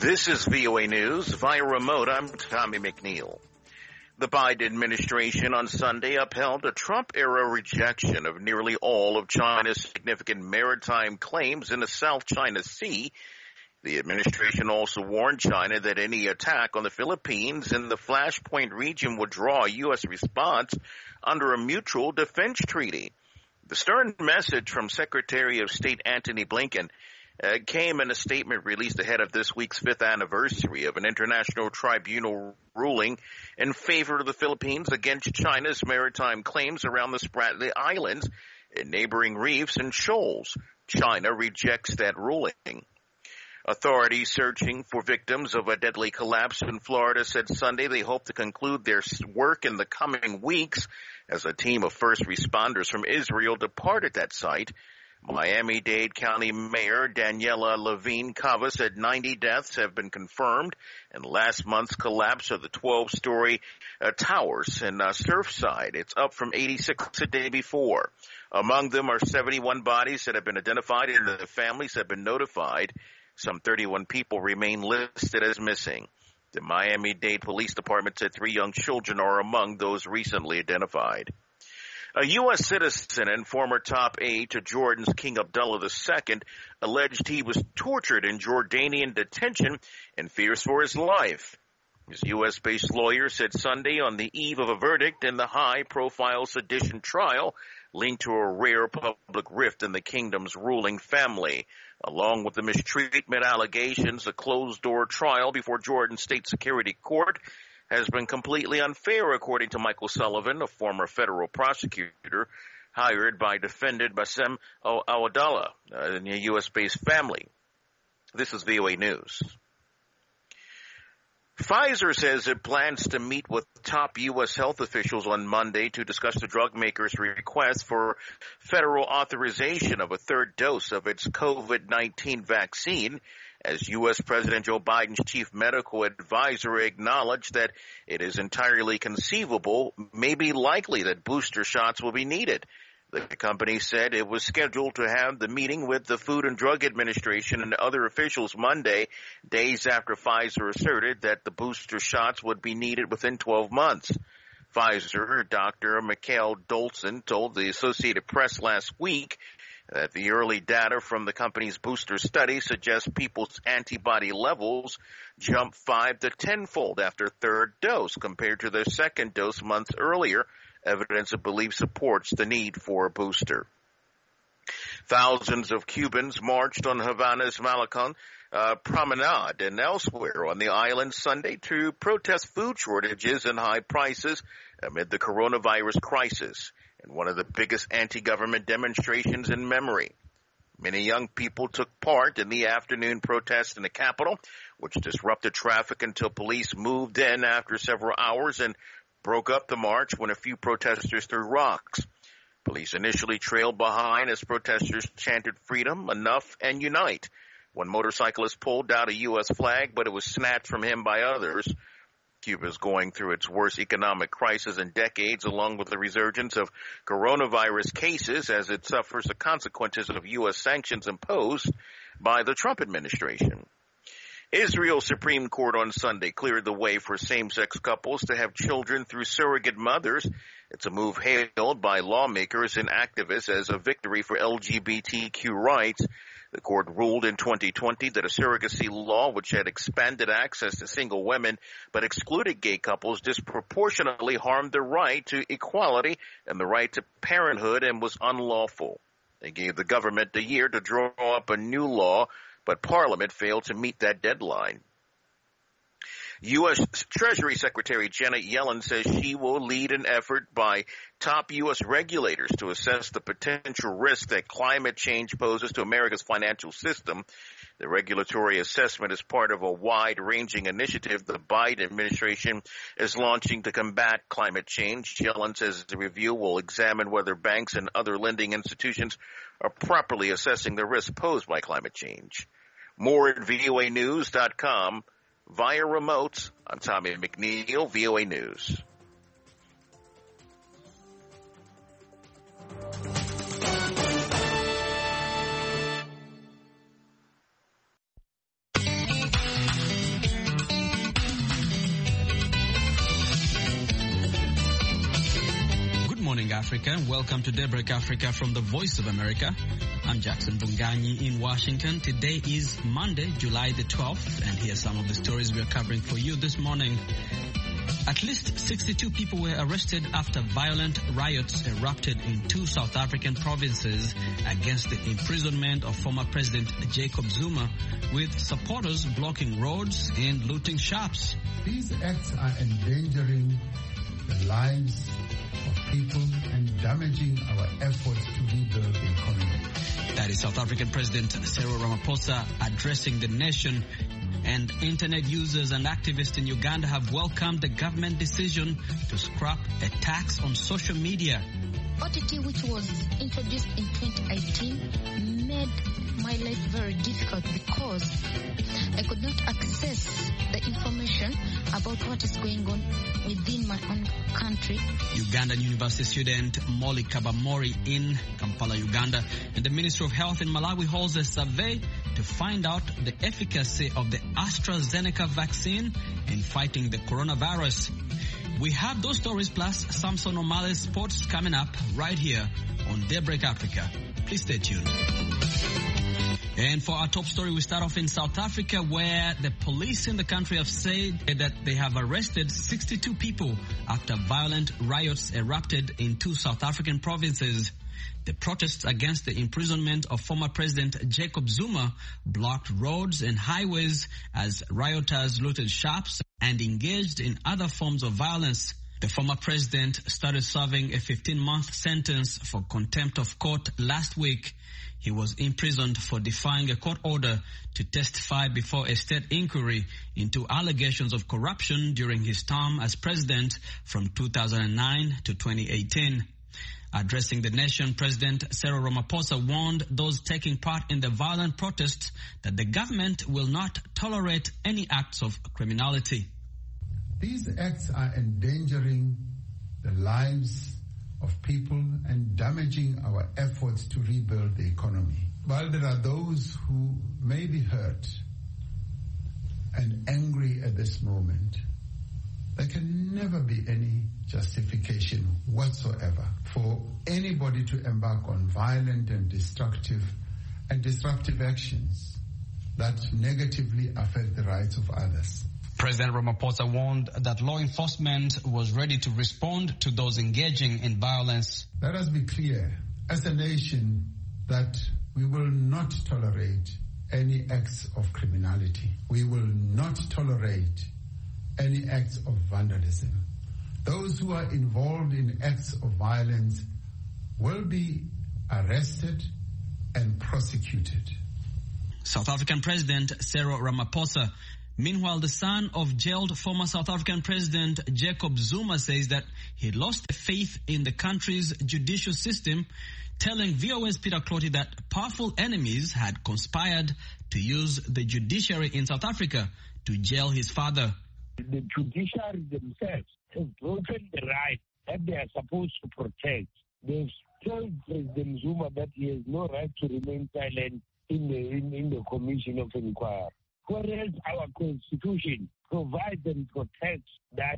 Speaker 15: This is VOA News. Via remote, I'm Tommy McNeil. The Biden administration on Sunday upheld a Trump-era rejection of nearly all of China's significant maritime claims in the South China Sea. The administration also warned China that any attack on the Philippines in the Flashpoint region would draw a U.S. response under a mutual defense treaty. The stern message from Secretary of State Antony Blinken came in a statement released ahead of this week's 5th anniversary of an international tribunal ruling in favor of the Philippines against China's maritime claims around the Spratly Islands and neighboring reefs and shoals. China rejects that ruling. Authorities searching for victims of a deadly collapse in Florida said Sunday they hope to conclude their work in the coming weeks as a team of first responders from Israel departed that site. Miami-Dade County Mayor Daniela Levine Cava said 90 deaths have been confirmed in last month's collapse of the 12-story towers in Surfside. It's up from 86 the day before. Among them are 71 bodies that have been identified and the families have been notified. Some 31 people remain listed as missing. The Miami-Dade Police Department said 3 young children are among those recently identified. A U.S. citizen and former top aide to Jordan's King Abdullah II alleged he was tortured in Jordanian detention and fears for his life. His U.S.-based lawyer said Sunday on the eve of a verdict in the high-profile sedition trial linked to a rare public rift in the kingdom's ruling family. Along with the mistreatment allegations, a closed-door trial before Jordan's state security court has been completely unfair, according to Michael Sullivan, a former federal prosecutor hired by defendant Bassem Awadallah, a U.S.-based family. This is VOA News. Pfizer says it plans to meet with top U.S. health officials on Monday to discuss the drug maker's request for federal authorization of a third dose of its COVID-19 vaccine, as U.S. President Joe Biden's chief medical advisor acknowledged that it is entirely conceivable, maybe likely, that booster shots will be needed. The company said it was scheduled to have the meeting with the Food and Drug Administration and other officials Monday, days after Pfizer asserted that the booster shots would be needed within 12 months. Pfizer Dr. Mikhail Dolson told the Associated Press last week that the early data from the company's booster study suggests people's antibody levels jump 5 to 10-fold after third dose compared to their second dose months earlier. Evidence of belief supports the need for a booster. Thousands of Cubans marched on Havana's Malecon Promenade and elsewhere on the island Sunday to protest food shortages and high prices amid the coronavirus crisis, and one of the biggest anti-government demonstrations in memory. Many young people took part in the afternoon protest in the capital, which disrupted traffic until police moved in after several hours and broke up the march when a few protesters threw rocks. Police initially trailed behind as protesters chanted freedom, enough, and unite. One motorcyclist pulled out a U.S. flag, but it was snatched from him by others. Cuba is going through its worst economic crisis in decades, along with the resurgence of coronavirus cases as it suffers the consequences of U.S. sanctions imposed by the Trump administration. Israel's Supreme Court on Sunday cleared the way for same-sex couples to have children through surrogate mothers. It's a move hailed by lawmakers and activists as a victory for LGBTQ rights. The court ruled in 2020 that a surrogacy law, which had expanded access to single women but excluded gay couples, disproportionately harmed their right to equality and the right to parenthood and was unlawful. They gave the government a year to draw up a new law, but Parliament failed to meet that deadline. U.S. Treasury Secretary Janet Yellen says she will lead an effort by top U.S. regulators to assess the potential risk that climate change poses to America's financial system. The regulatory assessment is part of a wide-ranging initiative the Biden administration is launching to combat climate change. Yellen says the review will examine whether banks and other lending institutions are properly assessing the risk posed by climate change. More at voanews.com. Via remote, I'm Tommy McNeil, VOA News.
Speaker 16: Africa. Welcome to Daybreak Africa from the Voice of America. I'm Jackson Bunganyi in Washington. Today is Monday, July the 12th, and here are some of the stories we are covering for you this morning. At least 62 people were arrested after violent riots erupted in 2 South African provinces against the imprisonment of former President Jacob Zuma, with supporters blocking roads and looting shops.
Speaker 17: These acts are endangering the lives of people and damaging our efforts to rebuild the economy.
Speaker 16: That is South African President Cyril Ramaphosa addressing the nation. And internet users and activists in Uganda have welcomed the government decision to scrap a tax on social media.
Speaker 18: OTT, which was introduced in 2018, made my life very difficult because I could not access the information about what is going on within my own country.
Speaker 16: Ugandan University student Molly Kabamori in Kampala, Uganda, and the Ministry of Health in Malawi holds a survey to find out the efficacy of the AstraZeneca vaccine in fighting the coronavirus. We have those stories plus Samson O'Malley's sports coming up right here on Daybreak Africa. Please stay tuned. And for our top story, we start off in South Africa, where the police in the country have said that they have arrested 62 people after violent riots erupted in 2 South African provinces. The protests against the imprisonment of former President Jacob Zuma blocked roads and highways as rioters looted shops and engaged in other forms of violence. The former president started serving a 15-month sentence for contempt of court last week. He was imprisoned for defying a court order to testify before a state inquiry into allegations of corruption during his term as president from 2009 to 2018. Addressing the nation, President Cyril Ramaphosa warned those taking part in the violent protests that the government will not tolerate any acts of criminality.
Speaker 17: These acts are endangering the lives of people and damaging our efforts to rebuild the economy. While there are those who may be hurt and angry at this moment, there can never be any justification whatsoever for anybody to embark on violent and disruptive actions that negatively affect the rights of others.
Speaker 16: President Ramaphosa warned that law enforcement was ready to respond to those engaging in violence.
Speaker 17: Let us be clear, as a nation, that we will not tolerate any acts of criminality. We will not tolerate any acts of vandalism. Those who are involved in acts of violence will be arrested and prosecuted.
Speaker 16: South African President Cyril Ramaphosa. Meanwhile, the son of jailed former South African President Jacob Zuma says that he lost faith in the country's judicial system, telling VOA's Peter Clotty that powerful enemies had conspired to use the judiciary in South Africa to jail his father.
Speaker 19: The judiciary themselves have broken the rights that they are supposed to protect. They've told President Zuma that he has no right to remain silent in the Commission of Inquiry. Whereas our Constitution provides and protects that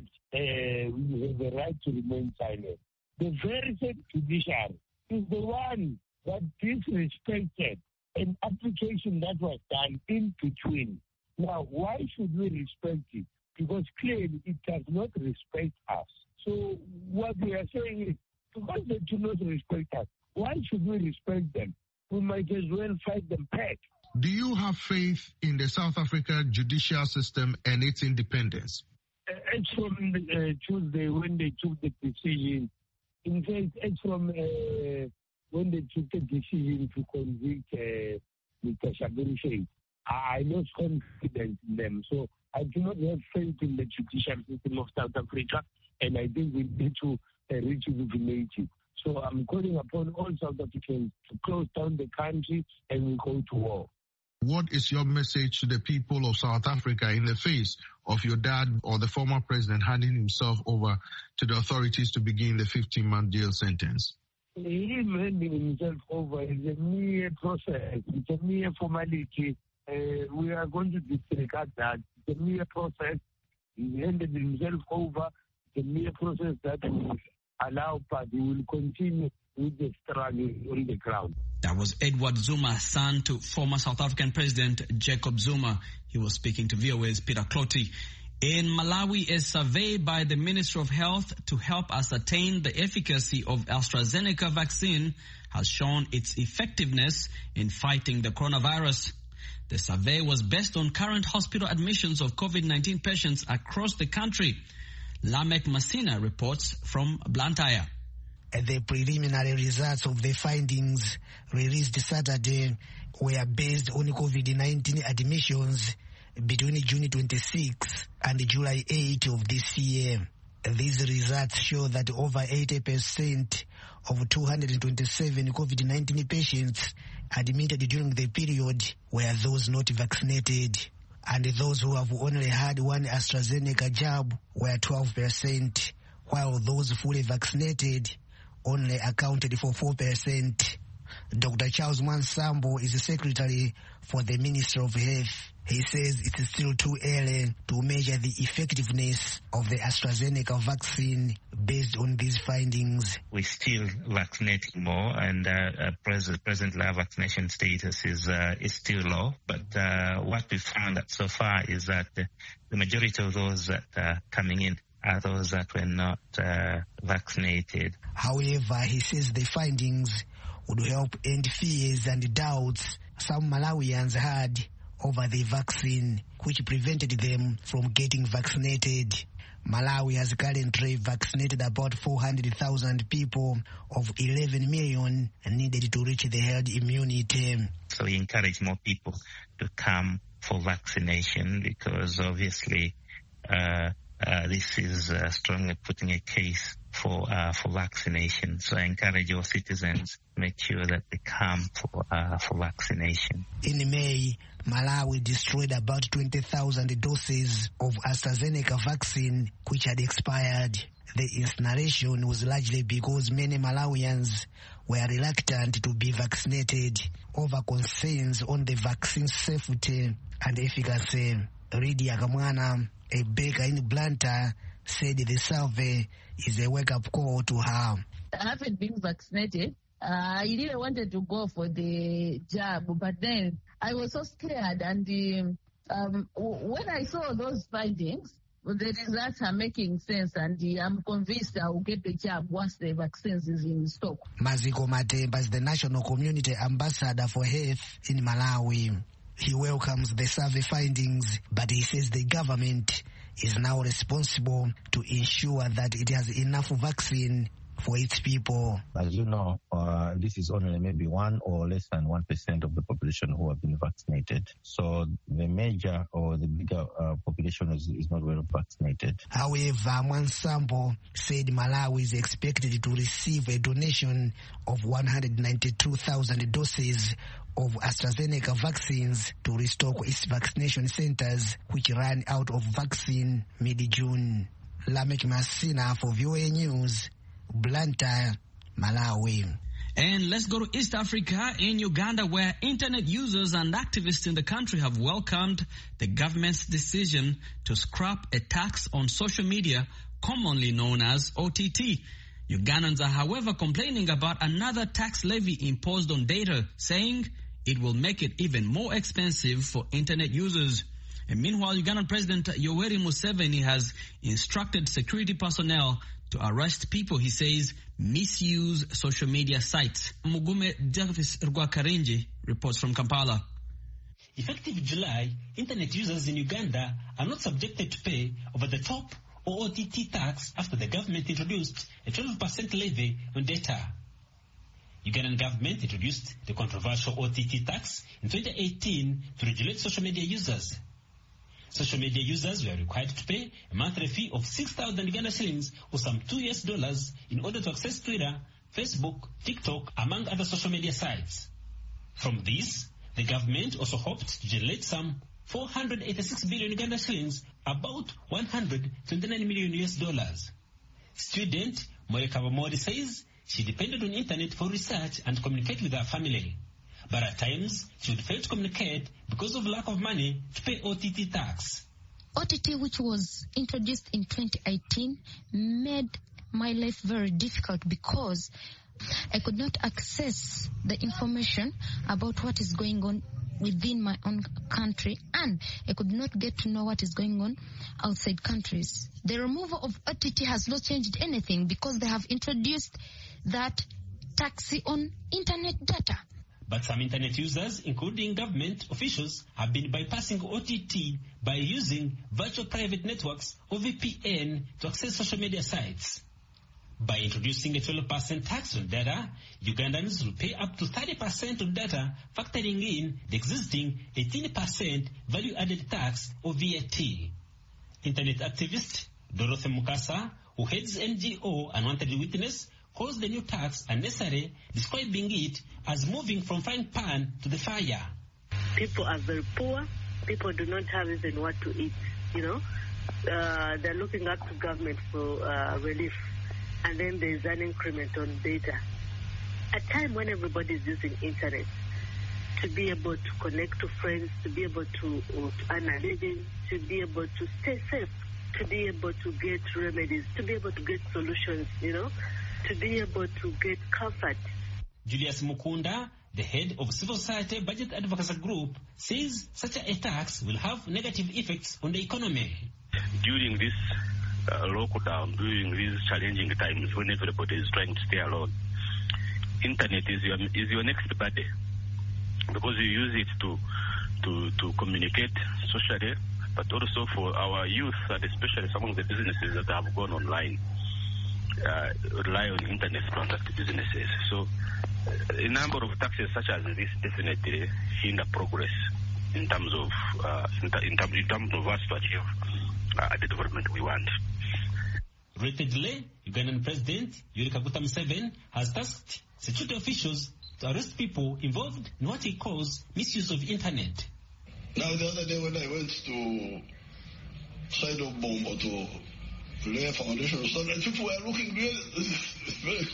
Speaker 19: we have the right to remain silent. The very same judiciary is the one that disrespected an application that was done in between. Now, why should we respect it? Because clearly it does not respect us. So what we are saying is, because they do not respect us, why should we respect them? We might as well fight them back.
Speaker 20: Do you have faith in the South Africa judicial system and its independence?
Speaker 19: It's from Tuesday when they took the decision. In fact, it's from when they took the decision to convict Mr. Shabir Sheikh. I lost confidence in them. So I do not have faith in the judicial system of South Africa, and I think we need to rejuvenate it. So I'm calling upon all South Africans to close down the country and we go to war.
Speaker 20: What is your message to the people of South Africa in the face of your dad or the former president handing himself over to the authorities to begin the 15-month jail sentence?
Speaker 19: Him handing himself over is a mere process. It's a mere formality. We are going to disregard that. It's a mere process. He handed himself over. It's a mere process that allow, but we will continue with the struggle on the ground.
Speaker 16: That was Edward Zuma, son to former South African President Jacob Zuma. He was speaking to VOA's Peter Clotty. In Malawi, a survey by the Ministry of Health to help ascertain the efficacy of AstraZeneca vaccine has shown its effectiveness in fighting the coronavirus. The survey was based on current hospital admissions of COVID-19 patients across the country. Lamek Masina reports from Blantyre.
Speaker 21: The preliminary results of the findings released Saturday were based on COVID-19 admissions between June 26 and July 8 of this year. These results show that over 80% of 227 COVID-19 patients admitted during the period were those not vaccinated, and those who have only had one AstraZeneca jab were 12%, while those fully vaccinated only accounted for 4%. Dr. Charles Mwansambo is the secretary for the Ministry of Health. He says it's still too early to measure the effectiveness of the AstraZeneca vaccine based on these findings.
Speaker 22: We're still vaccinating more, and presently our vaccination status is still low. But what we found that so far is that the majority of those that are coming in are those that were not vaccinated.
Speaker 21: However, he says the findings would help end fears and doubts some Malawians had over the vaccine, which prevented them from getting vaccinated. Malawi has currently vaccinated about 400,000 people of 11 million needed to reach the herd immunity.
Speaker 22: So we encourage more people to come for vaccination because obviously this is strongly putting a case for vaccination. So I encourage all citizens to make sure that they come for vaccination.
Speaker 21: In May, Malawi destroyed about 20,000 doses of AstraZeneca vaccine which had expired. The incineration was largely because many Malawians were reluctant to be vaccinated over concerns on the vaccine's safety and efficacy. Lydia Kamwana, a baker in Blantyre, said the survey is a wake-up call to her.
Speaker 23: I haven't been vaccinated. I really wanted to go for the jab, but then I was so scared. And when I saw those findings, the results are making sense, and I'm convinced I will get the jab once the vaccines is in stock.
Speaker 21: Maziko Matemba is the National Community Ambassador for Health in Malawi. He welcomes the survey findings, but he says the government is now responsible to ensure that it has enough vaccine for its people.
Speaker 24: As you know, this is only maybe 1 or less than 1% of the population who have been vaccinated. So the major or the bigger population is not well vaccinated.
Speaker 21: However, Mwansambo said Malawi is expected to receive a donation of 192,000 doses of AstraZeneca vaccines to restock its vaccination centers, which ran out of vaccine mid-June. Lamek Masina for VOA News, Blantyre, Malawi.
Speaker 16: And let's go to East Africa, in Uganda, where internet users and activists in the country have welcomed the government's decision to scrap a tax on social media, commonly known as OTT. Ugandans are, however, complaining about another tax levy imposed on data, saying it will make it even more expensive for internet users. And meanwhile, Ugandan President Yoweri Museveni has instructed security personnel to arrest people, he says, misuse social media sites. Mugume Davis Rwakarenji reports from Kampala.
Speaker 25: Effective July, internet users in Uganda are not subjected to pay over-the-top or OTT tax after the government introduced a 12% levy on data. Ugandan government introduced the controversial OTT tax in 2018 to regulate social media users. Social media users were required to pay a monthly fee of 6,000 Uganda shillings or some $2 in order to access Twitter, Facebook, TikTok, among other social media sites. From this, the government also hoped to generate some 486 billion Uganda shillings, about $129 million. Student Moeka Bamori says she depended on internet for research and communicate with her family. But at times, she would fail to communicate because of lack of money to pay OTT tax.
Speaker 18: OTT, which was introduced in 2018, made my life very difficult because I could not access the information about what is going on within my own country, and I could not get to know what is going on outside countries. The removal of OTT has not changed anything because they have introduced that tax on internet data.
Speaker 25: But some internet users, including government officials, have been bypassing OTT by using virtual private networks or VPN to access social media sites. By introducing a 12% tax on data, Ugandans will pay up to 30% on data, factoring in the existing 18% value-added tax or VAT. Internet activist Dorothy Mukasa, who heads NGO Unwanted Witness, calls the new tax unnecessary, describing it as moving from frying pan to the fire.
Speaker 2: People are very poor. People do not have even what to eat, They're looking up to government for relief. And then there's an increment on data. A time when everybody is using internet to be able to connect to friends, to be able to earn a living, to be able to stay safe, to be able to get remedies, to be able to get solutions, to be able to get comfort.
Speaker 25: Julius Mukunda, the head of Civil Society Budget Advocacy Group, says such a tax will have negative effects on the economy.
Speaker 4: During this lockdown, during these challenging times when everybody is trying to stay alone, internet is your next buddy, because you use it to communicate socially, but also for our youth, and especially some of the businesses that have gone online, rely on internet to conduct businesses. So a number of taxes such as this definitely hinder progress in terms of in terms of us to achieve the development we want.
Speaker 25: Relatedly, Ugandan President Yoweri Kaguta Museveni has tasked security officials to arrest people involved in what he calls misuse of internet.
Speaker 5: Now, the other day when I went to side of Bombo to lay a foundation or something, people were looking very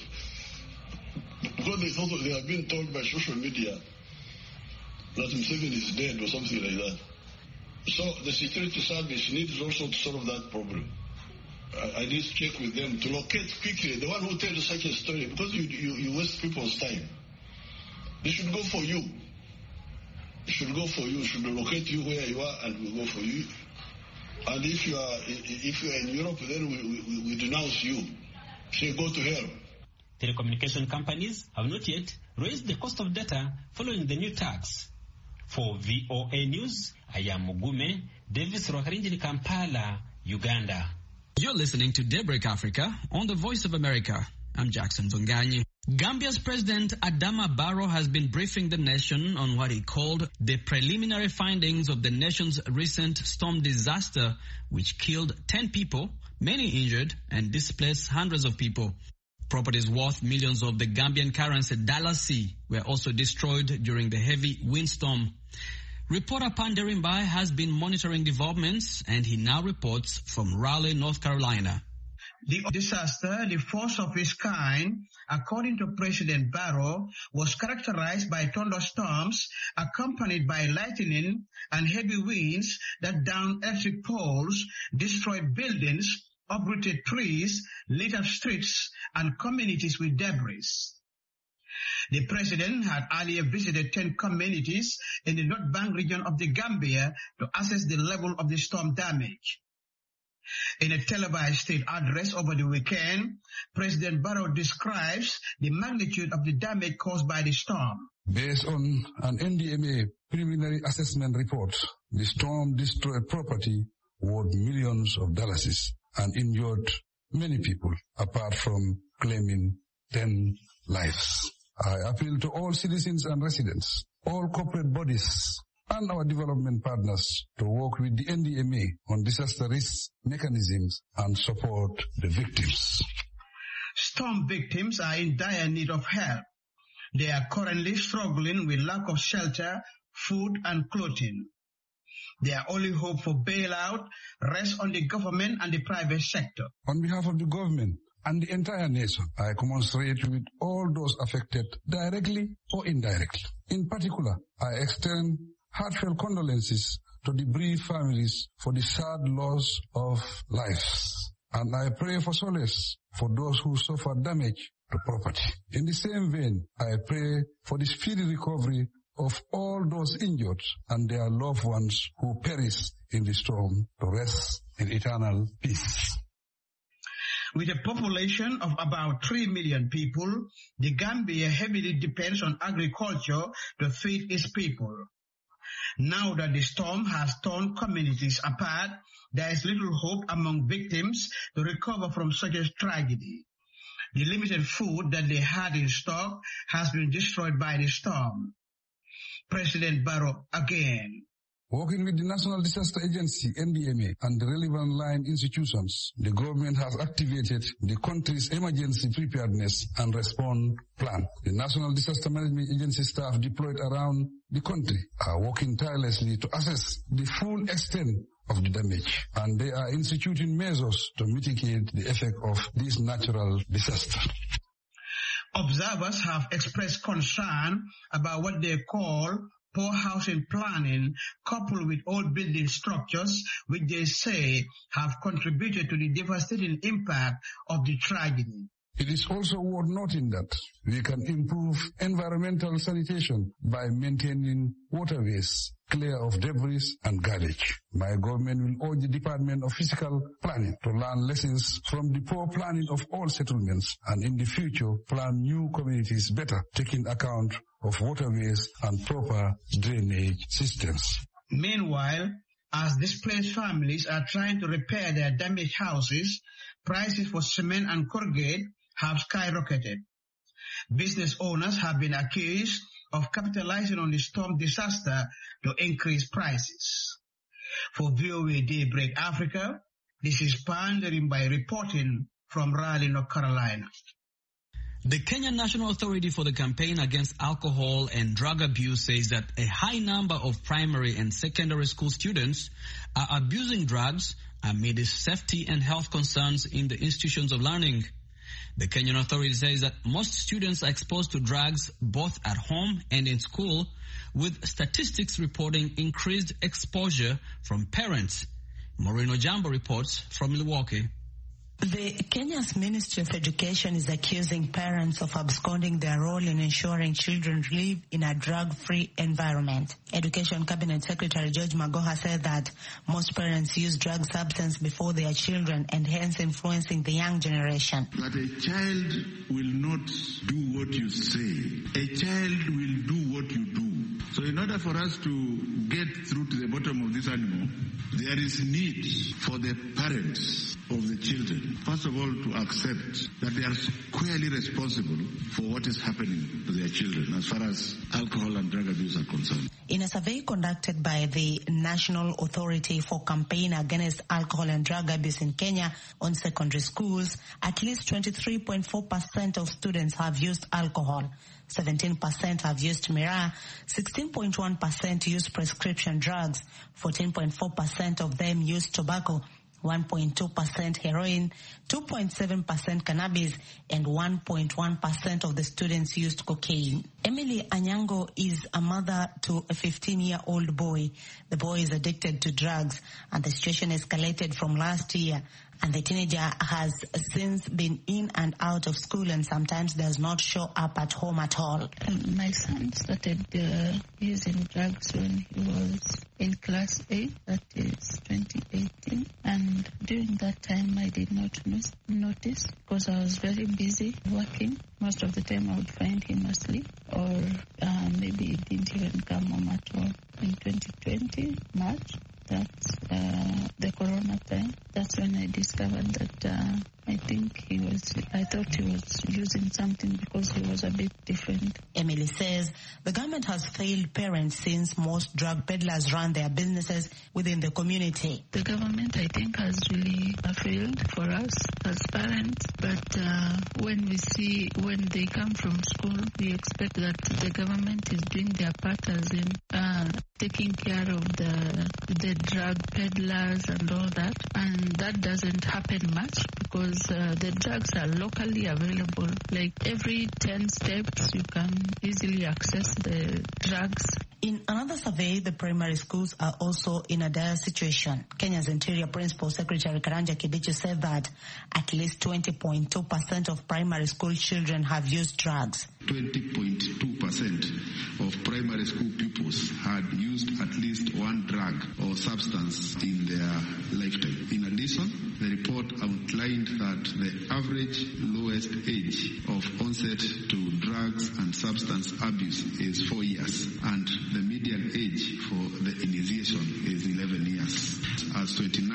Speaker 5: because they thought they had been told by social media that Museveni is dead or something like that. So the security service needs also to solve that problem. I need to check with them to locate quickly the one who tells such a story, because you waste people's time. They should go for you. They should go for you. Should locate you where you are, and we'll go for you. And if you are in Europe, then we denounce you. Say go to hell.
Speaker 25: Telecommunication companies have not yet raised the cost of data following the new tax. For VOA News, I am Mugume Davis Rwakarinjini, Kampala, Uganda.
Speaker 16: You're listening to Daybreak Africa on the Voice of America. I'm Jackson Vunganyi. Gambia's President Adama Barrow has been briefing the nation on what he called the preliminary findings of the nation's recent storm disaster, which killed 10 people, many injured, and displaced hundreds of people. Properties worth millions of the Gambian currency dalasi were also destroyed during the heavy windstorm. Reporter Panderimbai has been monitoring developments, and he now reports from Raleigh, North Carolina.
Speaker 6: The disaster, the first of its kind, according to President Barrow, was characterized by thunderstorms accompanied by lightning and heavy winds that downed electric poles, destroyed buildings, uprooted trees, lit up streets and communities with debris. The president had earlier visited 10 communities in the North Bank region of the Gambia to assess the level of the storm damage. In a televised state address over the weekend, President Barrow describes the magnitude of the damage caused by the storm.
Speaker 8: Based on an NDMA preliminary assessment report, the storm destroyed property worth millions of dollars and injured many people, apart from claiming 10 lives. I appeal to all citizens and residents, all corporate bodies, and our development partners to work with the NDMA on disaster risk mechanisms and support the victims.
Speaker 6: Storm victims are in dire need of help. They are currently struggling with lack of shelter, food, and clothing. Their only hope for bailout rests on the government and the private sector.
Speaker 8: On behalf of the government and the entire nation, I commiserate with all those affected directly or indirectly. In particular, I extend heartfelt condolences to the bereaved families for the sad loss of lives. and I pray for solace for those who suffer damage to property. In the same vein, I pray for the speedy recovery of all those injured and their loved ones who perish in the storm to rest in eternal peace.
Speaker 6: With a population of about 3 million people, the Gambia heavily depends on agriculture to feed its people. Now that the storm has torn communities apart, there is little hope among victims to recover from such a tragedy. The limited food that they had in stock has been destroyed by the storm. President Barrow again.
Speaker 8: Working with the National Disaster Agency, NDMA, and the relevant line institutions, the government has activated the country's emergency preparedness and response plan. The National Disaster Management Agency staff deployed around the country are working tirelessly to assess the full extent of the damage, and they are instituting measures to mitigate the effect of this natural disaster.
Speaker 6: Observers have expressed concern about what they call poor housing planning coupled with old building structures, which they say have contributed to the devastating impact of the tragedy.
Speaker 8: It is also worth noting that we can improve environmental sanitation by maintaining waterways clear of debris and garbage. My government will urge the Department of Physical Planning to learn lessons from the poor planning of all settlements and in the future plan new communities better, taking account of waterways and proper drainage systems.
Speaker 6: Meanwhile, as displaced families are trying to repair their damaged houses, prices for cement and corrugate have skyrocketed. Business owners have been accused of capitalizing on the storm disaster to increase prices. For VOA Daybreak Africa, this is Pandering by reporting from Raleigh, North Carolina.
Speaker 16: The Kenyan National Authority for the Campaign Against Alcohol and Drug Abuse says that a high number of primary and secondary school students are abusing drugs amid safety and health concerns in the institutions of learning. The Kenyan Authority says that most students are exposed to drugs both at home and in school, with statistics reporting increased exposure from parents. Maureen Ojambo reports from Milwaukee.
Speaker 7: The Kenya's Ministry of Education is accusing parents of absconding their role in ensuring children live in a drug-free environment. Education Cabinet Secretary George Magoha said that most parents use drug substance before their children and hence influencing the young generation.
Speaker 5: That a child will not do what you say. A child will do what you do. So in order for us to get through to the bottom of this animal, there is need for the parents of the children, first of all, to accept that they are squarely responsible for what is happening to their children as far as alcohol and drug abuse are concerned.
Speaker 7: In a survey conducted by the National Authority for Campaign Against Alcohol and Drug Abuse in Kenya on secondary schools, at least 23.4% of students have used alcohol. 17% have used miraa, 16.1% use prescription drugs, 14.4% of them use tobacco, 1.2% heroin, 2.7% cannabis, and 1.1% of the students used cocaine. Emily Anyango is a mother to a 15-year-old boy. The boy is addicted to drugs, and the situation escalated from last year. And the teenager has since been in and out of school and sometimes does not show up at home at all.
Speaker 23: My son started using drugs when he was in class 8, that is 2018. And during that time, I did not notice because I was very busy working. Most of the time, I would find him asleep or maybe he didn't even come home at all. In 2020, March, that's the corona time. That's when I discovered that I thought he was using something because he was a bit different.
Speaker 7: Emily says the government has failed parents since most drug peddlers run their businesses within the community.
Speaker 23: The government, I think, has really failed for us as parents. But when they come from school, we expect that the government is doing their part as in taking care of the drug peddlers and all that. And that doesn't happen much because the drugs are locally available. Like every 10 steps, you can easily access the drugs.
Speaker 7: In another survey, the primary schools are also in a dire situation. Kenya's Interior Principal Secretary Karanja Kibichu said that at least 20.2% of primary school children have used drugs.
Speaker 9: 20.2% of primary school pupils had used at least one drug or substance in their lifetime. In addition, the report outlined that the average lowest age of onset to drugs and substance abuse is 4 years, and the median age for the initiation is 11 years. As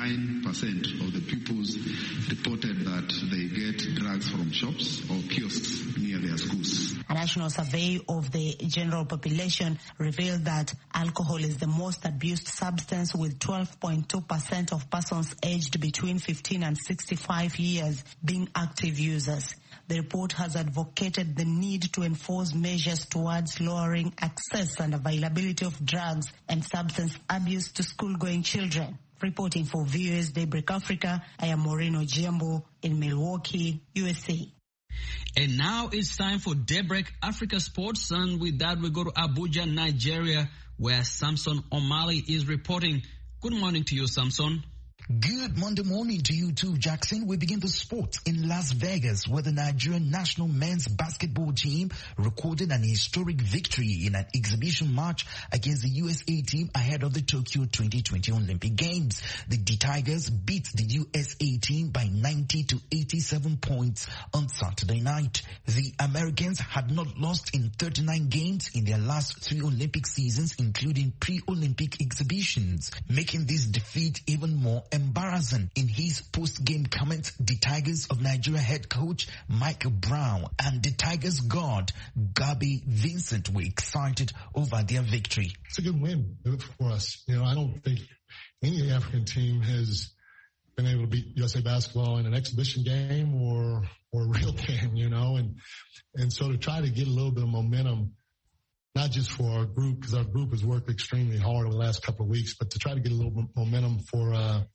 Speaker 9: 29% of the pupils reported that they get drugs from shops or kiosks near their schools.
Speaker 7: A national survey of the general population revealed that alcohol is the most abused substance, with 12.2% of persons aged between 15 and 65 years being active users. The report has advocated the need to enforce measures towards lowering access and availability of drugs and substance abuse to school-going children. Reporting for VOA's Daybreak Africa, I am Maureen Ojiambo in Milwaukee, USA.
Speaker 16: And now it's time for Daybreak Africa Sports, and with that we go to Abuja, Nigeria, where Samson O'Malley is reporting. Good morning to you, Samson.
Speaker 10: Good Monday morning to you too, Jackson. We begin the sport in Las Vegas, where the Nigerian national men's basketball team recorded an historic victory in an exhibition match against the USA team ahead of the Tokyo 2020 Olympic Games. The Tigers beat the USA team by 90 to 87 points on Saturday night. The Americans had not lost in 39 games in their last 3 Olympic seasons, including pre-Olympic exhibitions, making this defeat even more embarrassing. In his post-game comments, the Tigers of Nigeria head coach Mike Brown and the Tigers guard Gabi Vincent were excited over their victory.
Speaker 11: It's a good win for us. You know, I don't think any African team has been able to beat USA basketball in an exhibition game or a real game, you know, and so to try to get a little bit of momentum, not just for our group, because our group has worked extremely hard over the last couple of weeks, but to try to get a little bit momentum for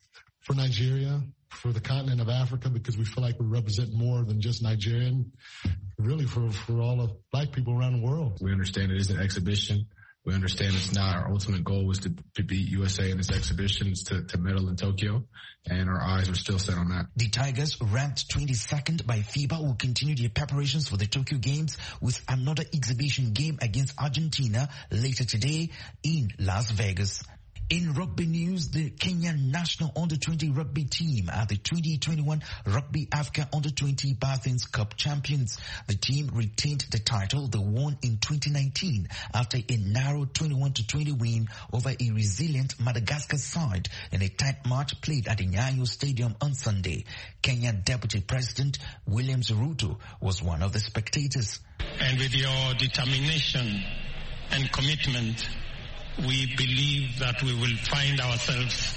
Speaker 11: Nigeria, for the continent of Africa, because we feel like we represent more than just Nigerian, really for all of black people around the world.
Speaker 12: We understand it is an exhibition. We understand it's not our ultimate goal was to beat USA in this exhibition. It's to medal in Tokyo, and our eyes are still set on that.
Speaker 10: The Tigers, ranked 22nd by FIBA, will continue their preparations for the Tokyo Games with another exhibition game against Argentina later today in Las Vegas. In rugby news, the Kenyan national under-20 rugby team are the 2021 Rugby Africa Under-20 Bathins Cup champions. The team retained the title they won in 2019 after a narrow 21-20 win over a resilient Madagascar side in a tight match played at the Nyayo Stadium on Sunday. Kenyan Deputy President Williams Ruto was one of the spectators.
Speaker 13: And with your determination and commitment, we believe that we will find ourselves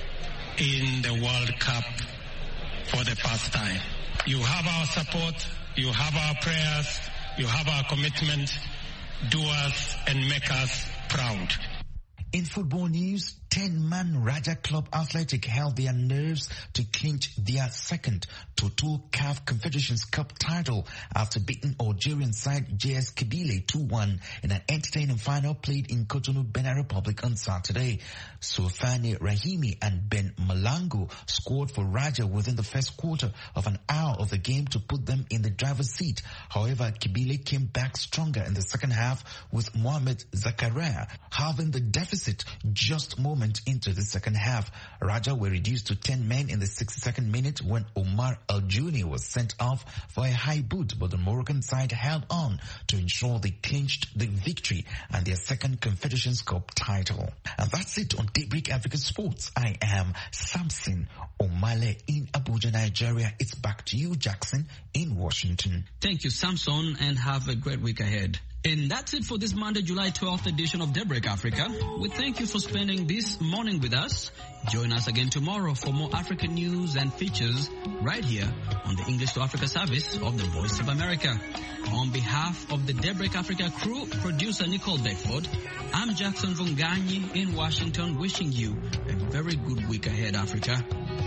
Speaker 13: in the World Cup for the first time. You have our support, you have our prayers, you have our commitment. Do us and make us proud.
Speaker 10: In football news, 10-man Raja Club Athletic held their nerves to clinch their second Total CAF Confederations Cup title after beating Algerian side JS Kabylie 2-1 in an entertaining final played in Cotonou, Benin Republic on Saturday. Soufani Rahimi and Ben Malango scored for Raja within the first quarter of an hour of the game to put them in the driver's seat. However, Kabylie came back stronger in the second half with Mohamed Zakaria halving the deficit just moments into the second half. Raja were reduced to 10 men in the 62nd minute when Omar Al-Juni was sent off for a high boot, but the Moroccan side held on to ensure they clinched the victory and their second Confederations Cup title. And that's it on Daybreak Africa Sports. I am Samson O'Malley in Abuja, Nigeria. It's back to you, Jackson, in Washington.
Speaker 16: Thank you, Samson, and have a great week ahead. And that's it for this Monday, July 12th edition of Daybreak Africa. We thank you for spending this morning with us. Join us again tomorrow for more African news and features right here on the English to Africa service of the Voice of America. On behalf of the Daybreak Africa crew, producer Nicole Beckford, I'm Jackson Vunganyi in Washington, wishing you a very good week ahead, Africa.